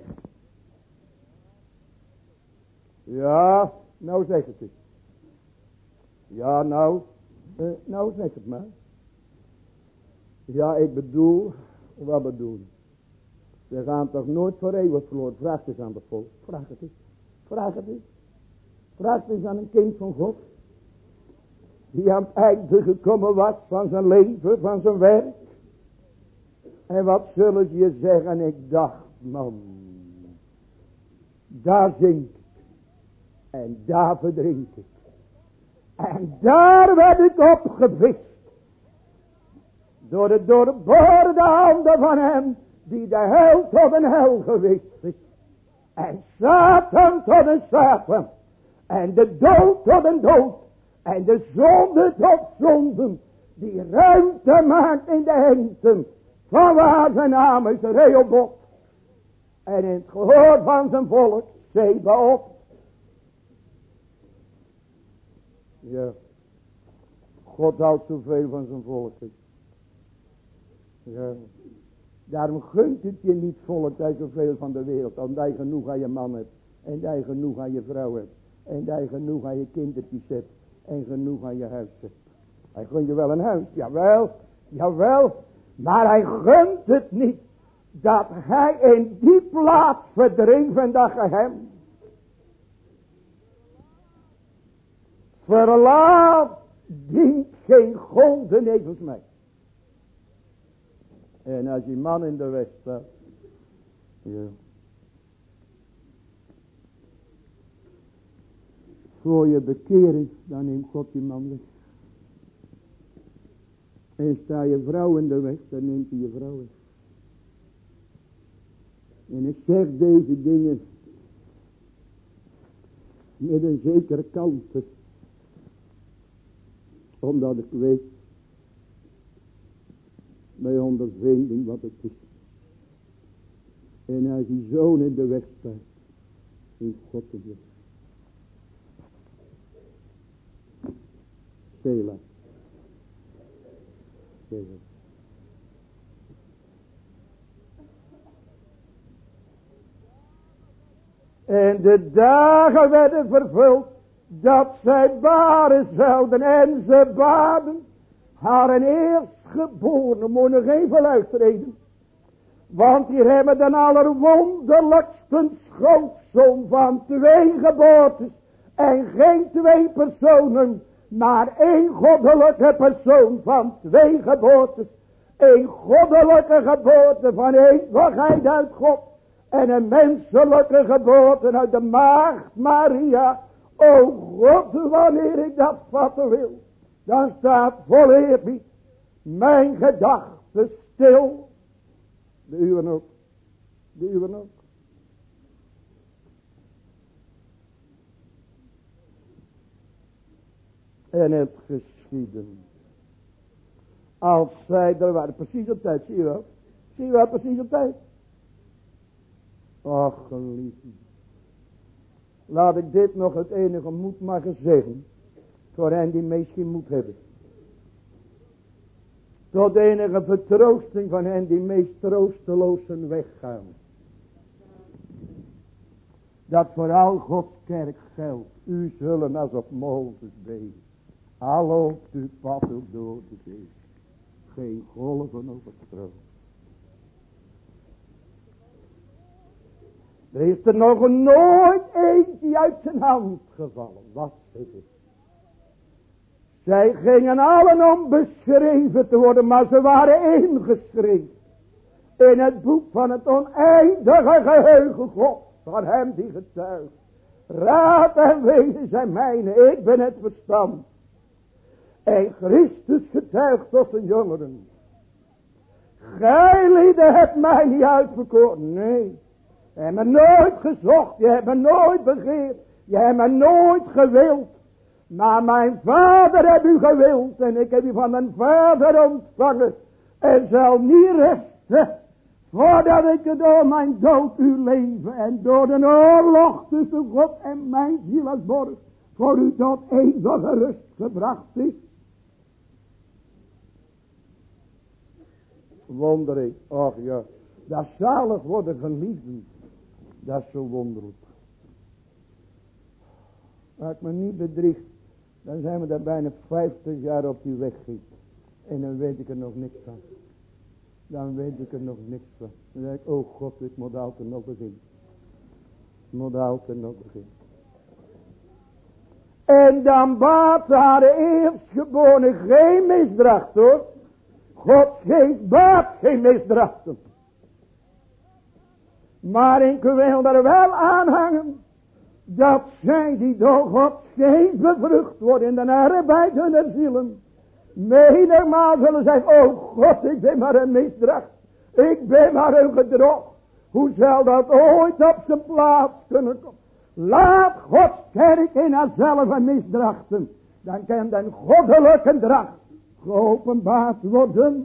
Ja, nou zeg het eens. Ja, nou, uh, nou zeg het maar. Ja, ik bedoel, wat bedoel je? Ze gaan toch nooit voor eeuwig verloren. Vraag het eens aan de volk. Vraag het eens. Vraag het eens. Vraag het eens aan een kind van God. Die aan het einde gekomen was van zijn leven, van zijn werk. En wat zullen ze je zeggen? Ik dacht, man, daar zink ik. En daar verdrink ik. En daar werd ik opgevist. Door de doorboorde handen van hem, die de hel tot een hel geweest is. En Satan tot een Satan. En de dood tot een dood. En de zonde tot zonden. Die ruimte maakt in de hengten. Van waar zijn naam is Rehoboth. En in het gehoor van zijn volk. Zebaoth. Ja. God houdt zoveel van zijn volk. Ja. Daarom gunt het je niet, volk, dat je zoveel van de wereld. Omdat je genoeg aan je man hebt. En dat je genoeg aan je vrouw hebt. En dat je genoeg aan je kindertjes hebt. En genoeg aan je huis hebt. Hij gunt je wel een huis. Jawel. Jawel. Maar hij gunt het niet. Dat hij in die plaats verdreven dat je hem. Verlaat dient geen golden nevens mij. En als die man in de weg staat. Ja. Voor je bekering, dan neemt God die man weg. En sta je vrouw in de weg, dan neemt hij je vrouw weg. En ik zeg deze dingen met een zekere kalmte. Omdat ik weet bij ondervinding wat het is. En als die zoon in de weg staat, is God de weg. Sela. Sela. En de dagen werden vervuld dat zij baren zouden en ze baden haar eerstgeborene. Moet nog even luisteren. Want hier hebben de allerwonderlijkste schoonzoon van twee geboortes. En geen twee personen, maar één goddelijke persoon van twee geboortes. Een goddelijke geboorte van eeuwigheid uit God. En een menselijke geboorte uit de maagd Maria. O God, wanneer ik dat vatten wil, dan staat vol eerbied mijn gedachten stil. De uwen ook. De uwen ook. En het geschieden. Als zij er waren, precies op tijd, zie je wel. Zie je wel, precies op tijd. Ach, geliefde. Laat ik dit nog het enige moed maar zeggen. Voor hen die misschien moed hebben. Tot enige vertroosting van hen die meest troosteloos zijn weggaan. Dat vooral Gods kerk geldt. U zullen als op Mozes been. Al loopt uw pad ook door de zee. Geen golven overstromen. Er is er nog nooit eentje uit zijn hand gevallen. Wat is het? Zij gingen allen om beschreven te worden, maar ze waren ingeschreven in het boek van het oneindige geheugen God. van hem die getuigt. Raad en wezen zijn mijne, ik ben het verstand. En Christus getuigt tot de jongeren. Gij lieden hebt mij niet uitverkoren. Nee. Je hebt me nooit gezocht. Je hebt me nooit begeerd. Je hebt me nooit gewild. Maar mijn vader heb u gewild. En ik heb u van mijn vader ontvangen. Er zal niet resten. Voordat ik door mijn dood uw leven. En door de oorlog tussen God en mijn ziel als borg. Voor u tot eeuwige rust gebracht is. Wondering. Och ja. Dat zalig worden geliefden. Dat is zo wonderlijk. Als ik me niet bedrieg. Dan zijn we daar bijna vijftig jaar op die weg ging. En dan weet ik er nog niks van. Dan weet ik er nog niks van. Dan denk ik, oh God, ik moet altijd nog beginnen. Ik moet altijd nog beginnen. En dan baat haar eerstgeborene geen misdracht hoor. Gods geest baat geen misdrachten. Maar ik wil er wel aanhangen. Dat zij die door Gods geest bevrucht worden in de arbeid hunner zielen. Menigmaal zullen zeggen, oh God, ik ben maar een misdracht. Ik ben maar een gedrog. Hoe zal dat ooit op zijn plaats kunnen komen? Laat Gods kerk in haarzelf misdrachten. Dan kan den goddelijke dracht geopenbaard worden.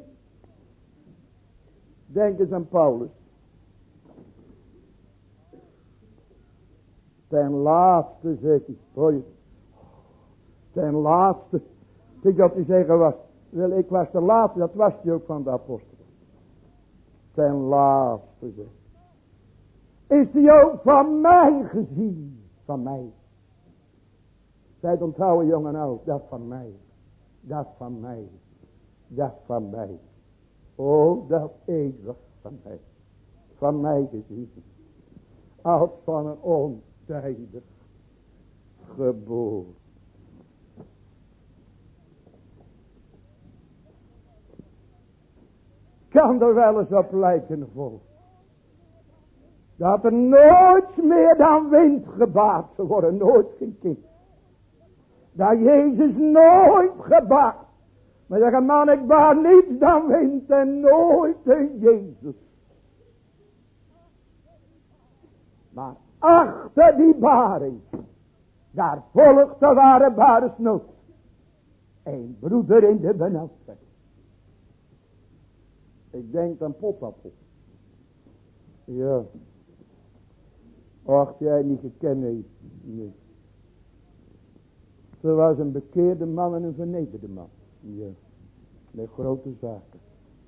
Denk eens aan Paulus. Ten laatste zegt hij. Hoor je? Ten laatste. Kijk dat hij zeggen was. Wel, ik was de laatste. Dat was hij ook van de apostel. Ten laatste zegt. Is hij ook van mij gezien. Van mij. Zij onthouden jong en oud. Dat van mij. Dat van mij. Dat van mij. Oh, dat eeuwig van mij. Van mij gezien. Als van een ontijdig geboren. Kan er wel eens op lijken vol. Dat er nooit meer dan wind gebaat zou worden. Nooit geen kind. Dat Jezus nooit gebaat. Maar zeggen man, ik baat niets dan wind en nooit in Jezus. Maar achter die baring. Daar volgt de ware baresnood. Een broeder in de benauwdheid. Ik denk aan potappel. Ja. Och, jij niet gekend heeft. Nee. Ze was een bekeerde man en een vernederde man. Ja. Met grote zaken.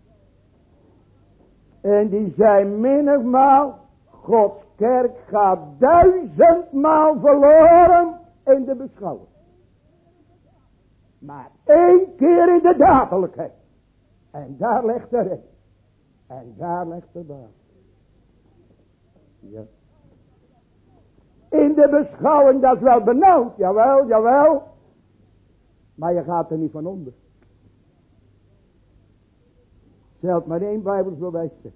En die zei menigmaal. Gods kerk gaat duizendmaal verloren in de beschouwing. Maar één keer in de dadelijkheid. En daar ligt de recht. En daar ligt de baas. Ja. In de beschouwing, dat is wel benauwd. Jawel, jawel. Maar je gaat er niet van onder. Zelfs maar één Bijbelsbewijs zegt.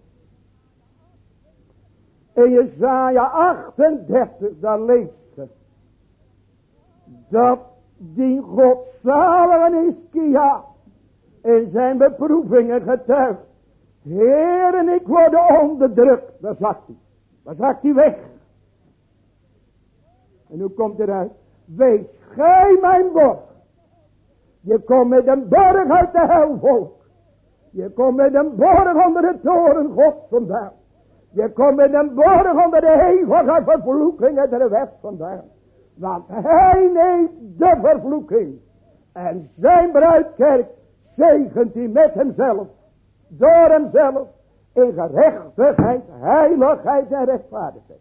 In Jesaja achtendertig, daar leest je. Dat die godzalige Hiskia in zijn beproevingen getuigt. Heeren, ik word onderdrukt. Daar zakt hij. Daar zakt hij weg. En hoe komt het uit? Wees gij mijn borg. Je komt met een borg uit de helvolk. Je komt met een borg onder de toren Gods vandaan. Je komt met een borg onder de hevige vervloeking uit de weg vandaan. Want hij neemt de vervloeking. En zijn bruidkerk zegent hij met hemzelf. Door hemzelf. In gerechtigheid, heiligheid en rechtvaardigheid.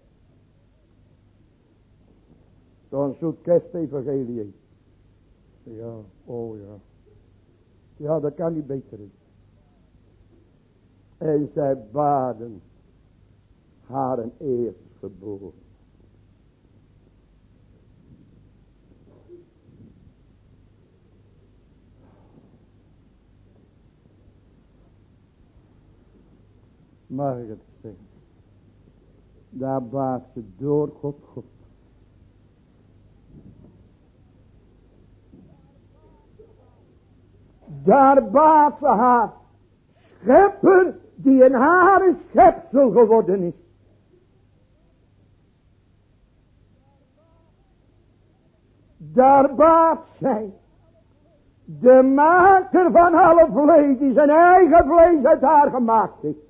Zo'n zoet kerstevangelie. Ja, oh ja. Ja, dat kan niet beter is. En zij baden haar een eerstgeboren. Mag ik het zeggen? Daar baat ze door God God. Daar baat ze haar schepper die in haar een schepsel geworden is. Daar baat zij de maker van alle vlees die zijn eigen vlees uit haar gemaakt heeft.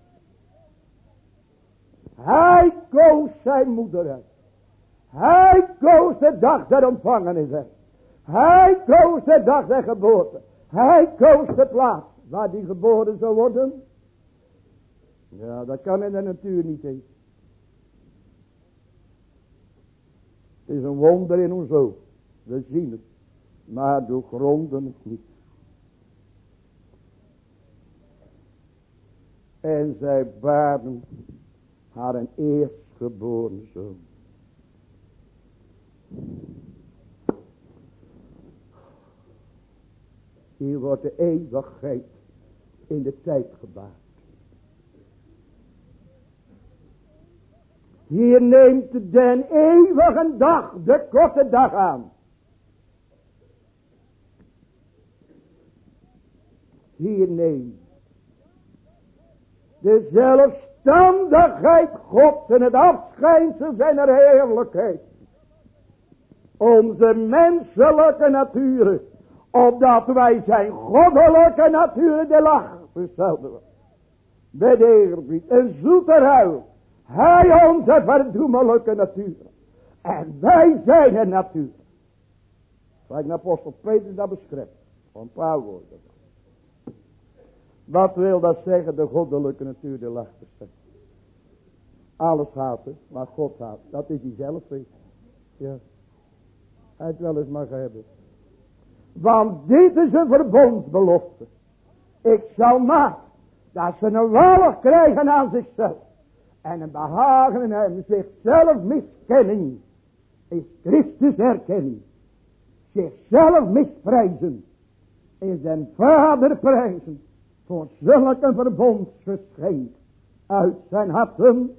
Hij koos zijn moeder uit. Hij koos de dag der ontvangenis uit. Hij koos de dag der geboorte. Hij koos de plaats waar die geboren zou worden. Ja, dat kan in de natuur niet eens. Het is een wonder in ons oog. We zien het. Maar doorgronden het niet. En zij baarden haar een eerstgeboren zoon. Hier wordt de eeuwigheid in de tijd gebaard. Hier neemt den eeuwige dag de korte dag aan. Hier neemt de zelfstandigheid Gods en het afschijnsel zijner heerlijkheid onze menselijke naturen, opdat wij zijn goddelijke naturen de lach verstelden. Met eerbied en zoeter huil. Hij onze verdoemelijke natuur. En wij zijn een natuur. Gelijk de apostel Petrus dat beschrijft. Van een paar woorden. Wat wil dat zeggen? De goddelijke natuur de lach verstelden. Alles haten, maar God haat. Dat is hij zelf. Ja. Hij het wel eens mag hebben. Want dit is een verbondsbelofte. Ik zal maken dat ze een walg krijgen aan zichzelf. En een behagen in hem. Zichzelf miskenning is Christus erkenning. Zichzelf misprijzen is den Vader prijzen. Voor zulke verbondsgeschenk uit zijn harten.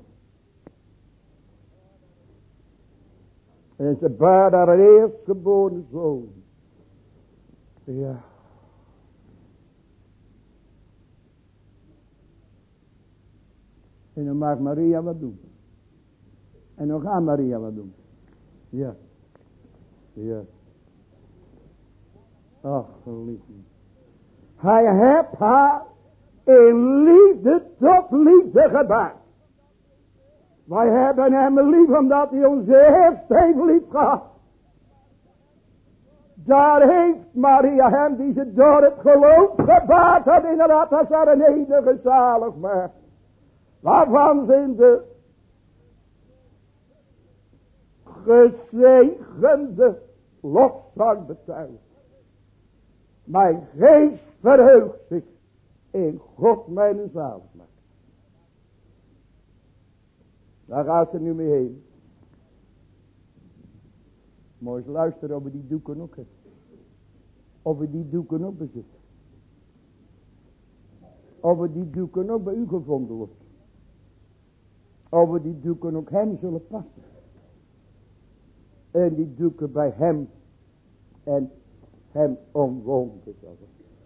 En ze baarde haar eerstgeboren zoon. Ja. En dan mag Maria wat doen. En dan gaat Maria wat doen. Ja. Ja. Ach, geliefde. Hij heeft haar in liefde tot liefde gebaard. Wij hebben hem lief omdat hij ons eerst heeft lief gehad. Daar heeft Maria hem die ze door het geloof gebaard had. Inderdaad, als haar een enige zalig maakt. Waarvan ze in de gezegende lofzang betuigt. Mijn geest verheugt zich in God mijn zaligmaker. Daar gaat ze nu mee heen. Mooi eens luisteren of we die doeken ook hebben. Of we die doeken ook bezitten. Of we die doeken ook bij u gevonden worden. Of we die doeken ook hem zullen passen. En die doeken bij hem. En hem omwonden zullen.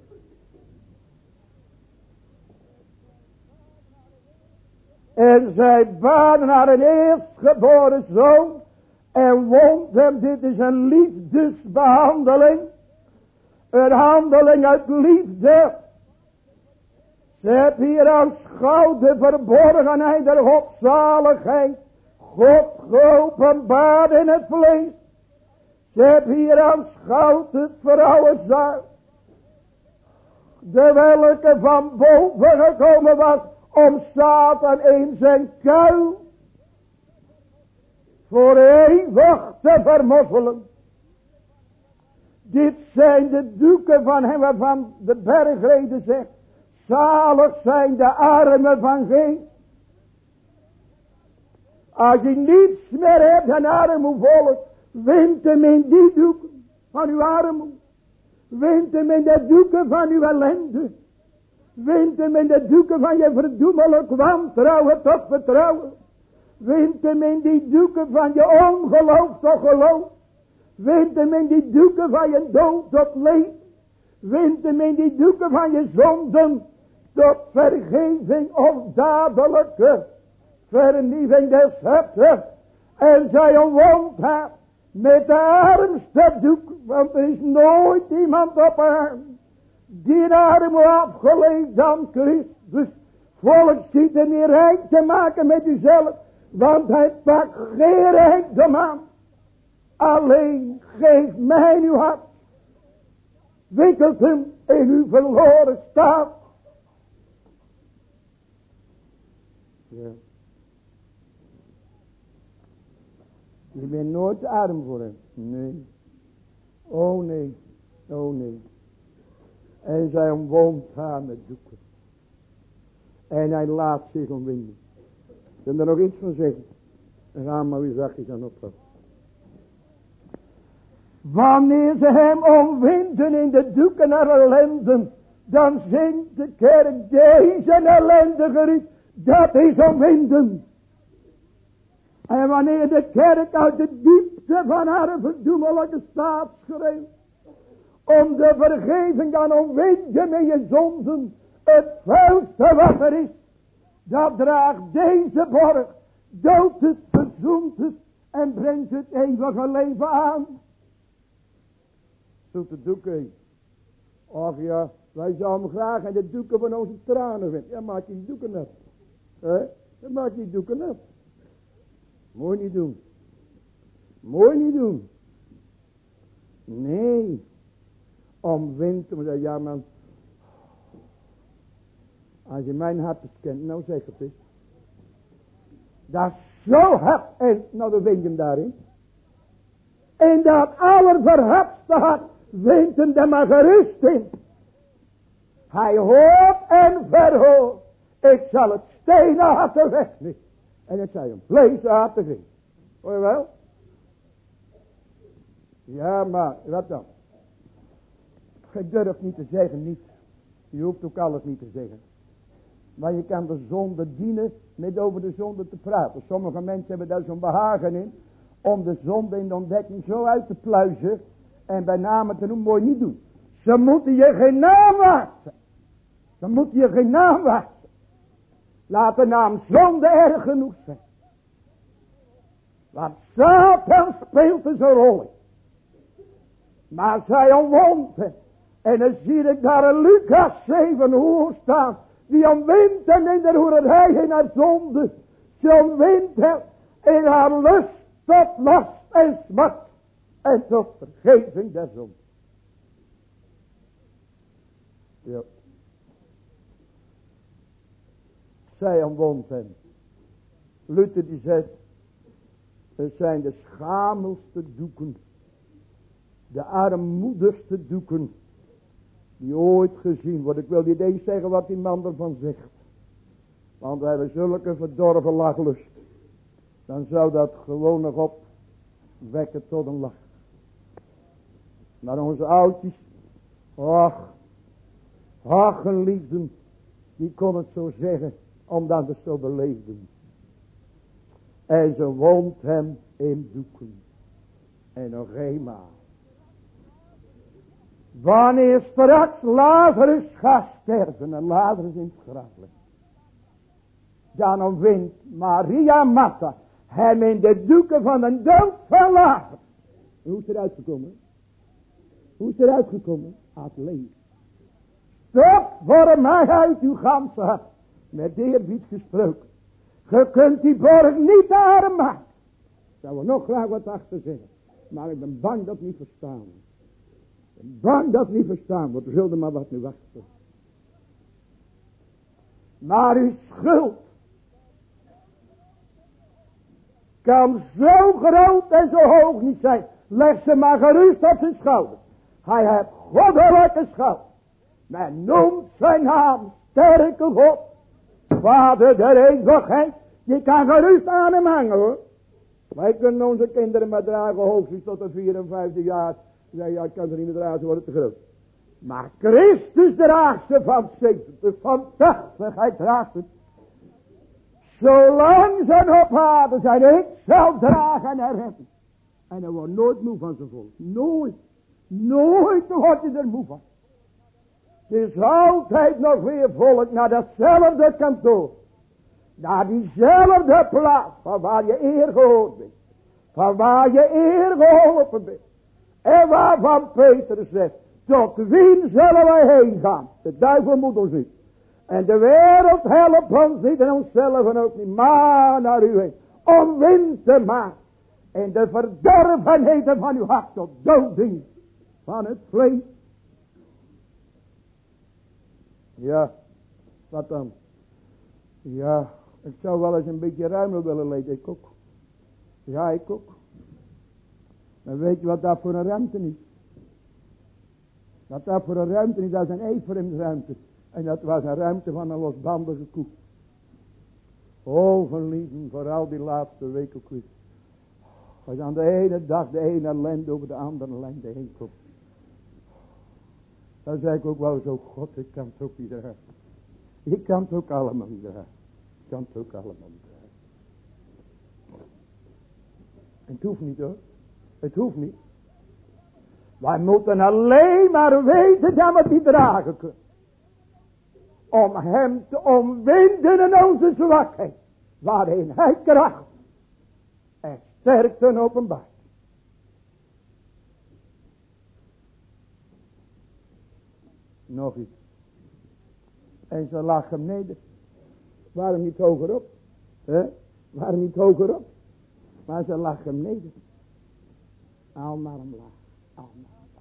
En zij baarden haar een eerstgeboren zoon. En wond hem, dit is een liefdesbehandeling. Een handeling uit liefde. Ze heeft hier aanschouwd de verborgenheid der godzaligheid. God geopenbaard in het vlees. Ze heeft hier aanschouwd het vrouwenzaad. De welke van boven gekomen was om Satan in zijn kuil voor eeuwig te vermoffelen. Dit zijn de doeken van hem waarvan de bergrede zegt. Zalig zijn de armen van geest. Als je niets meer hebt en armoevolk, wind hem in die doeken van uw armoe. Wind hem in de doeken van uw ellende. Wind hem in de doeken van je verdoemelijk wantrouwen tot vertrouwen. Wind hem in die doeken van je ongeloof tot geloof. Wind hem in die doeken van je dood tot leven. Wind hem in die doeken van je zonden tot vergeving of dadelijke vernieuwing des harten. En zij omwond haar met de armste doek, want er is nooit iemand op aarde die de arm afgeleefd dan Christus. Volk ziet er niet rijk te maken met uzelf, want hij pakt geen rijkdom aan. Alleen geef mij uw hart. Wikkelt hem in uw verloren staat. Ja. Je bent nooit arm voor hem. Nee. Oh nee. Oh nee. En zij omwoont haar met doeken. En hij laat zich omwinden. Kun je er nog iets van zeggen? Dan gaan maar weer zachtjes aan ophouden. Wanneer ze hem omwinden in de doeken naar ellende, dan zingt de kerk deze ellendige riet, dat is omwinden. En wanneer de kerk uit de diepte van haar verdoemelijke staat schreeuwt, om de vergeving dan omwind je met je zonden, het vuilste wat er is, dat draagt deze borg, doodt het, verzoent het en brengt het eeuwige leven aan. Zoet de doeken. Och ja, wij zouden graag in de doeken van onze tranen vinden. Ja, maak die doeken nat. Hè? Ja, maak die doeken nat. Mooi niet doen. Mooi niet doen. Nee. Omwind, maar zeggen, ja man. Als je mijn hart eens kent, nou zeg het eens. Dat is zo hard. En nou dan vind je hem daarin. In dat allerverhardste hart wint hem er maar gerust in. Hij hoort en verhoort. Ik zal het stenen harten wegnemen. En ik zei hem, vlees harten geven. Hoor je wel? Ja, maar wat dan? Je durft niet te zeggen niet. Je hoeft ook alles niet te zeggen. Maar je kan de zonde dienen met over de zonde te praten. Sommige mensen hebben daar zo'n behagen in. Om de zonde in de ontdekking zo uit te pluizen. En bij name te noemen, moet je niet doen. Ze moeten je geen naam wachten. Ze moeten je geen naam wachten. Laat de naam zonde erg genoeg zijn. Want Satan speelt dus een rol in. Maar zij omwond hem. En dan zie ik daar in Lucas zeven hoer staan. Die omwint hem in de hoererij in haar zonde. Ze omwint hem in haar lust tot last en smart. En tot vergeving der zonde. Ja. Zij omwond hem. Luther die zegt. Het zijn de schamelste doeken. De armoedigste doeken. Die ooit gezien worden. Ik wil niet eens zeggen wat die man ervan zegt. Want we hebben zulke verdorven lachlust. Dan zou dat gewoon nog opwekken tot een lach. Maar onze oudjes. Ach. Ach geliefden. Die kon het zo zeggen. Omdat het zo beleefden. En ze wond hem in doeken. En nog eenmaal. Wanneer straks Lazarus gaat sterven en Lazarus in het graf ligt. Dan omwint Maria Martha hem in de doeken van de dood van Lazarus. Hoe is het eruit gekomen? Hoe is het eruit gekomen? Uit leven. Stop voor mij uit uw ganse hart. Met eerbied gesproken. Je kunt die borg niet arm maken. Ik zou er nog graag wat achter zeggen. Maar ik ben bang dat niet verstaan. Ik ben bang dat niet verstaan wordt. We zullen maar wat nu wachten. Maar uw schuld kan zo groot en zo hoog niet zijn. Leg ze maar gerust op zijn schouder. Hij heeft goddelijke schouder. Men noemt zijn naam sterke God. Vader der eeuwigheid. Je kan gerust aan hem hangen hoor. Wij kunnen onze kinderen maar dragen hoogstens tot de vier en vijfde jaar. Ja, ja, ik kan ze niet meer dragen, ze worden te groot. Maar Christus draagt ze van zeventig, van tachtig, hij draagt het. Zolang ze op aarde zijn, ik zal dragen en redden. En er wordt nooit moe van zijn volk. Nooit. Nooit word je er moe van. Het is altijd nog weer volk naar datzelfde kantoor. Naar diezelfde plaats van waar je eer gehoord bent. Van waar je eer geholpen bent. En waarvan Peter zegt, tot wien zullen wij heen gaan? De duivel moet ons niet. En de wereld helpt ons niet en onszelf ook niet. Maar naar u heen. Om wind te maken. En de verdervenheden van uw hart tot doding van het vlees. Ja, wat dan? Ja, ik zou wel eens een beetje ruimer willen leven. Ik ook. Ja, ik ook. Maar weet je wat dat voor een ruimte is? Wat dat voor een ruimte is, dat is een Ephraimsruimte. En dat was een ruimte van een losbandige koe. Oh, verliezen, vooral die laatste week ook weer. Als aan de ene dag de ene ellende over de andere ellende heen komt. Dan zeg ik ook wel zo, God, ik kan het ook niet dragen. Ik kan het ook allemaal niet dragen. Ik kan het ook allemaal niet dragen. En het hoeft niet hoor. Het hoeft niet. Wij moeten alleen maar weten dat we het niet dragen kunnen. Om hem te omwinden in onze zwakheid. Waarin hij kracht en sterkte openbaart. Nog iets. En ze lachen neder. Waarom niet hogerop? He? Waarom niet hogerop? Maar ze lachen neder. Al maar omlaag. Al maar omlaag.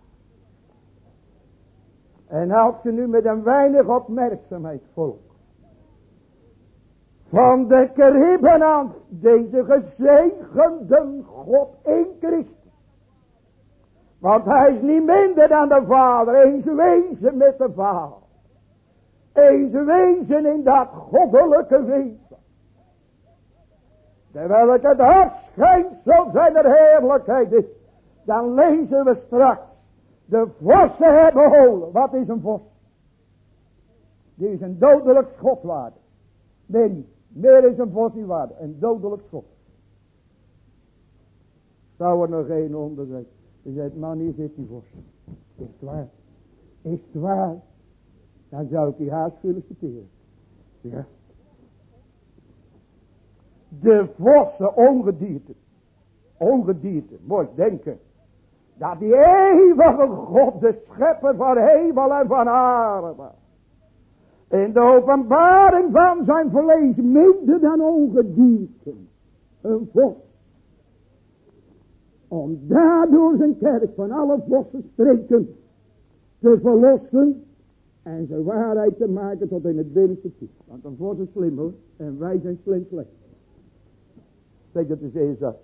En als je nu met een weinig opmerkzaamheid volgt. Van de Kariben aan deze gezegende God in Christus. Want hij is niet minder dan de Vader. Eens wezen met de Vader. Eens wezen in dat goddelijke wezen. Terwijl ik het afschijnsel zijn er heerlijkheid is. Dan lezen we straks. De vossen hebben holen. Wat is een vos? Die is een dodelijk schot waard. Nee niet. Meer is een vos niet waard. Een dodelijk schot. Zou er nog één onder zijn. Je zegt, man, hier zit die vos. Is het waar? Is het waar? Dan zou ik die haast feliciteren. Ja. De vossen, ongedierte. Ongedierte, mooi denken. Dat die eeuwige God, de schepper van hemel en van aarde was. In de openbaring van zijn vlees, minder dan ongedierte. Een vos. Om daardoor zijn kerk van alle vossenstreken te verlossen. En zijn waarheid te maken tot in het binnenste toe. Want een vos is slim hoor. En wij zijn slim slecht. Zeg dat is één zak.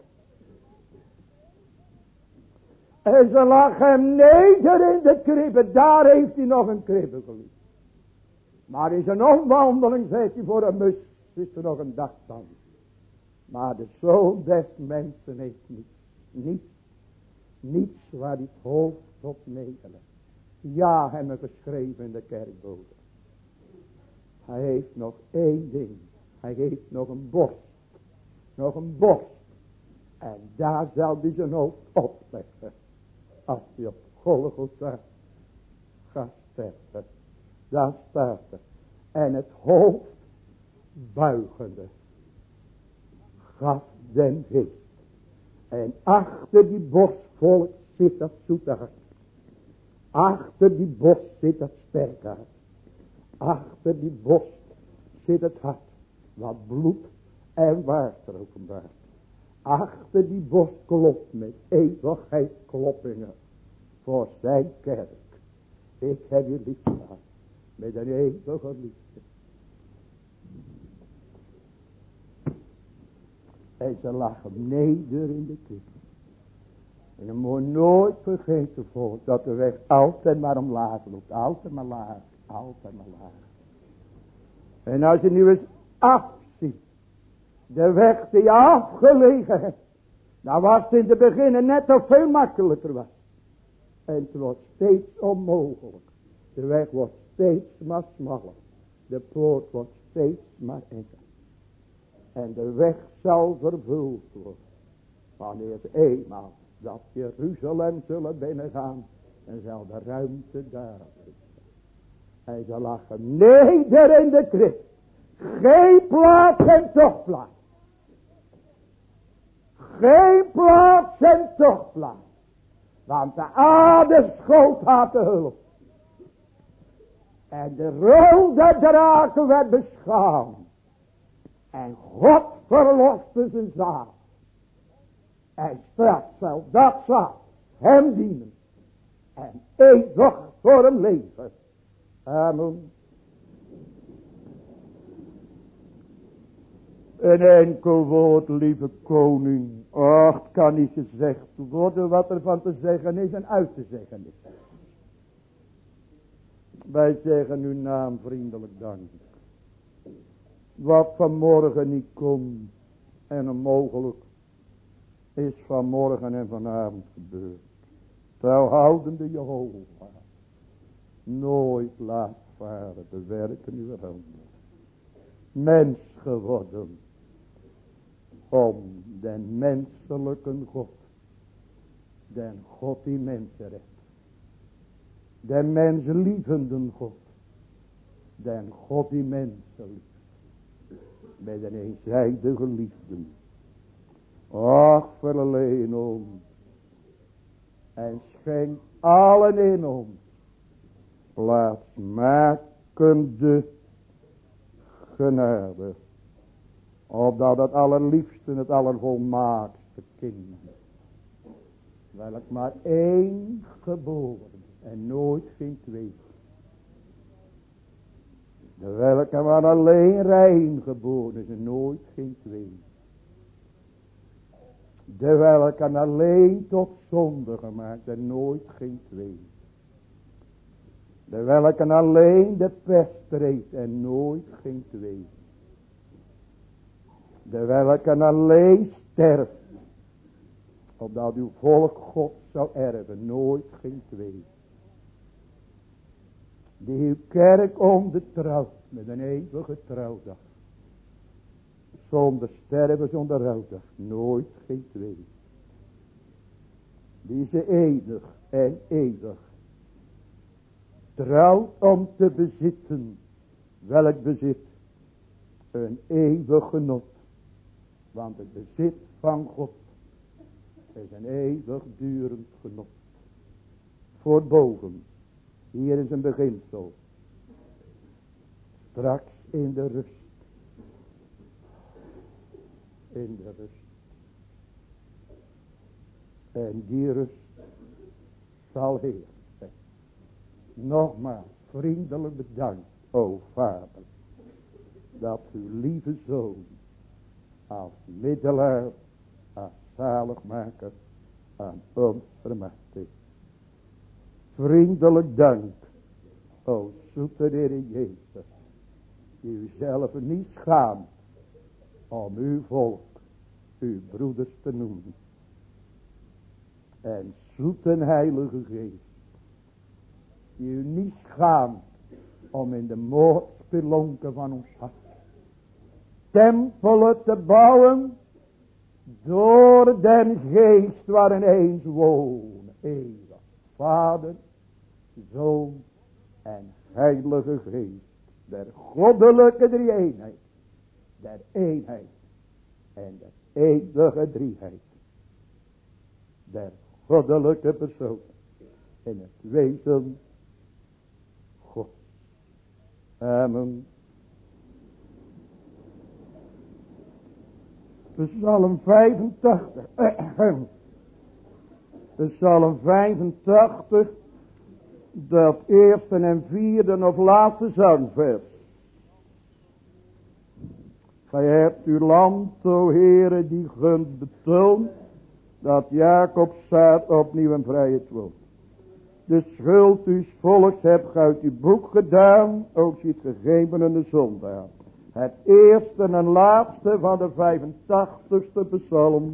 En ze lag hem neder in de kribbe. Daar heeft hij nog een kribbe geliefd. Maar in zijn omwandeling zegt hij, voor een mus is er nog een dagstand. Maar de zoon des mensen heeft niets. Niets. Niets waar hij het hoofd op nederlegt. Ja, hebben we geschreven in de kerkbode. Hij heeft nog één ding. Hij heeft nog een borst. Nog een borst. En daar zal hij zijn hoofd opleggen. Als hij op Golgotha gaat sterven. Daar staat er. En het hoofd buigende gaf den geest. En achter die borstvolk zit dat zoete hart. Achter die borst zit dat sterke hart. Achter die borst zit het hart. Wat bloed en water openbaart. Achter die borst klopt met eeuwigheidskloppingen. Voor zijn kerk. Ik heb je lief gehad. Met een eeuwige liefde. En ze lagen neder in de kist. En je moet nooit vergeten voor dat de weg altijd maar omlaag loopt. Altijd maar laag. Altijd maar laag. En als je nu eens afziet. De weg die je afgelegen hebt. Dan was het in het begin net of veel makkelijker was. En het wordt steeds onmogelijk. De weg wordt steeds maar smaller. De poort wordt steeds maar enger. En de weg zal vervuld worden. Wanneer ze eenmaal dat Jeruzalem zullen binnengaan. En zal de ruimte daar zijn. Hij zal lachen. Neder in de Christus. Geen plaats en toch plaats. Geen plaats en toch plaats. Want de aarde schoot haar te hulp. En de rode draken werd beschaamd. En God verloste zijn zaad. En straks zal dat zaad hem dienen. En eeuwig voor hem leven. Amen. Een enkel woord, lieve koning. Ach, het kan niet gezegd worden wat er van te zeggen is en uit te zeggen is. Wij zeggen uw naam vriendelijk dank. Wat vanmorgen niet kon en onmogelijk is vanmorgen en vanavond gebeurd. Trouwhoudende Jehovah. Nooit laat varen de werken uw handen. Mens geworden. Om den menselijke God. Den God die mensen redt. Den menslievenden God. Den God die mensen liefde. Met een eenzijdige liefde. Ach, verleen ons. En schenk allen in ons. Plaatsmakende genade. Opdat het allerliefste, het allervolmaakste kind. Welk maar één geboren. En nooit geen twee. De welke maar alleen rein geboren is en nooit geen twee. De welke alleen tot zonde gemaakt en nooit geen twee. De welke alleen de pest treedt en nooit geen twee. De welke alleen sterft. Opdat uw volk God zou erven, nooit geen twee. Die uw kerk ondertrouwt met een eeuwige trouwdag. Zonder sterven, zonder rouwdag, nooit geen twee. Die ze eeuwig en eeuwig trouwt om te bezitten. Welk bezit? Een eeuwig genot. Want het bezit van God is een eeuwig durend genot. Voor boven. Hier is een beginsel. Straks in de rust. In de rust. En die rust zal Heer zijn. Nogmaals vriendelijk bedankt, o Vader. Dat uw lieve Zoon als middelaar, als zaligmaker aan ons vermaakt is. Vriendelijk dank, o zoete Heer Jezus, die u zelf niet schaamt om uw volk, uw broeders te noemen. En zoete Heilige Geest, die u niet schaamt om in de moordspelonken van ons hart tempelen te bouwen door den Geest waarin eens wonen. Eeuwig. Vader, Zoon en Heilige Geest. Der goddelijke drie-eenheid. Der eenheid. En der eeuwige drieheid. Der goddelijke persoon. In het wezen God. Amen. Psalm vijfentachtig. Psalm vijfentachtig. Dat eerste en vierde of laatste zangvers. Gij hebt uw land, o Heere, die gunst betoond, dat Jacob's zaad opnieuw een vrije woont. De schuld uws volks hebt gij uit uw boek gedaan, ook ziet gegeven in de zondaar. Het eerste en laatste van de vijfentachtigste psalm.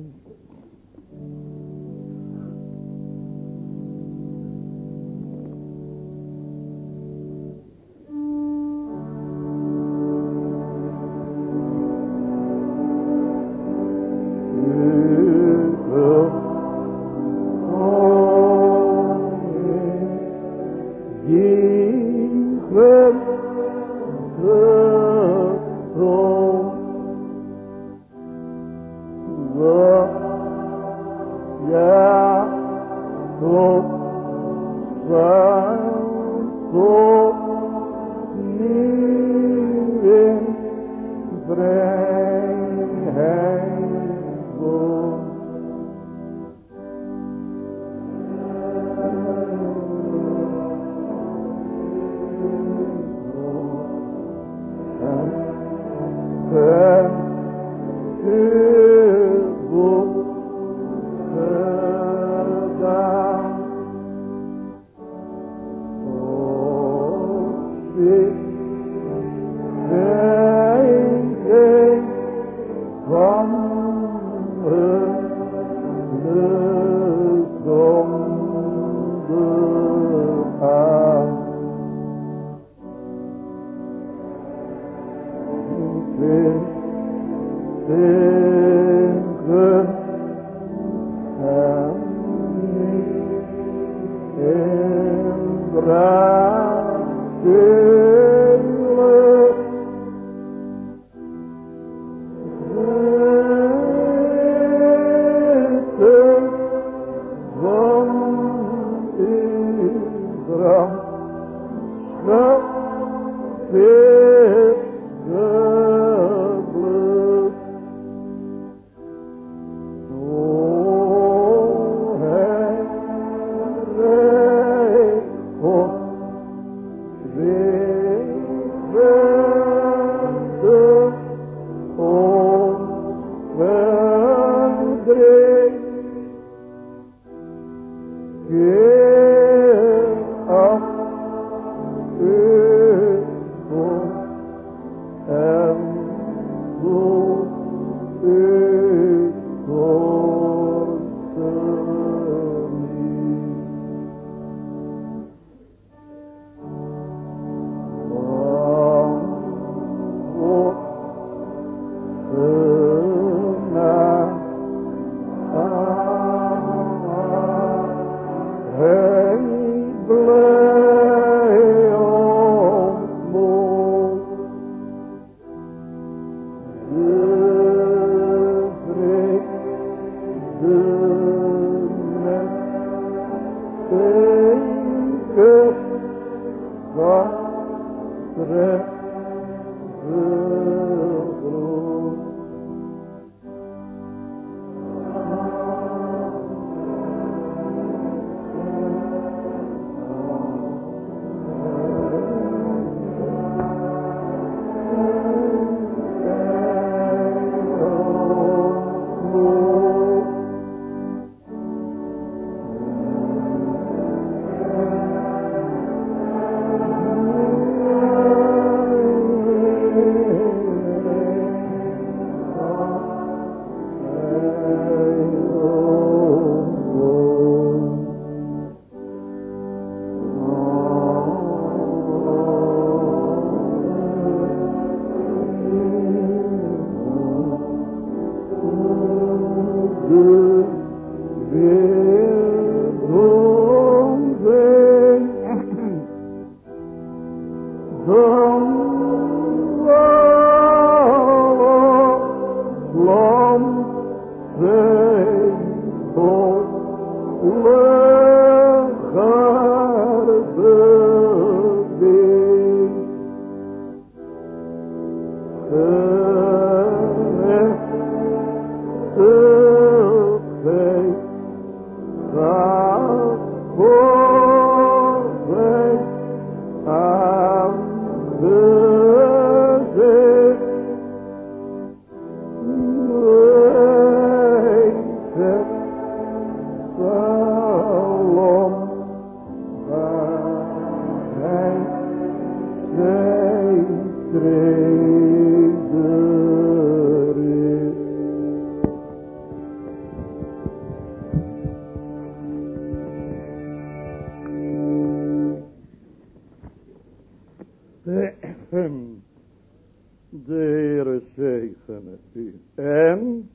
De Heere zegene u en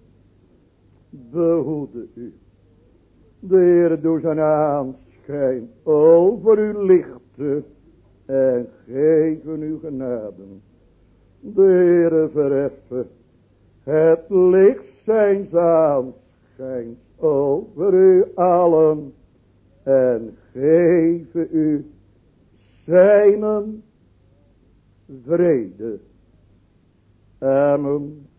behoede u. De Heere doet zijn aanschijn over u lichten en geven u genade. De Heere verheffen het licht zijns aanschijns over u allen en geven u zijn vrede. Amen.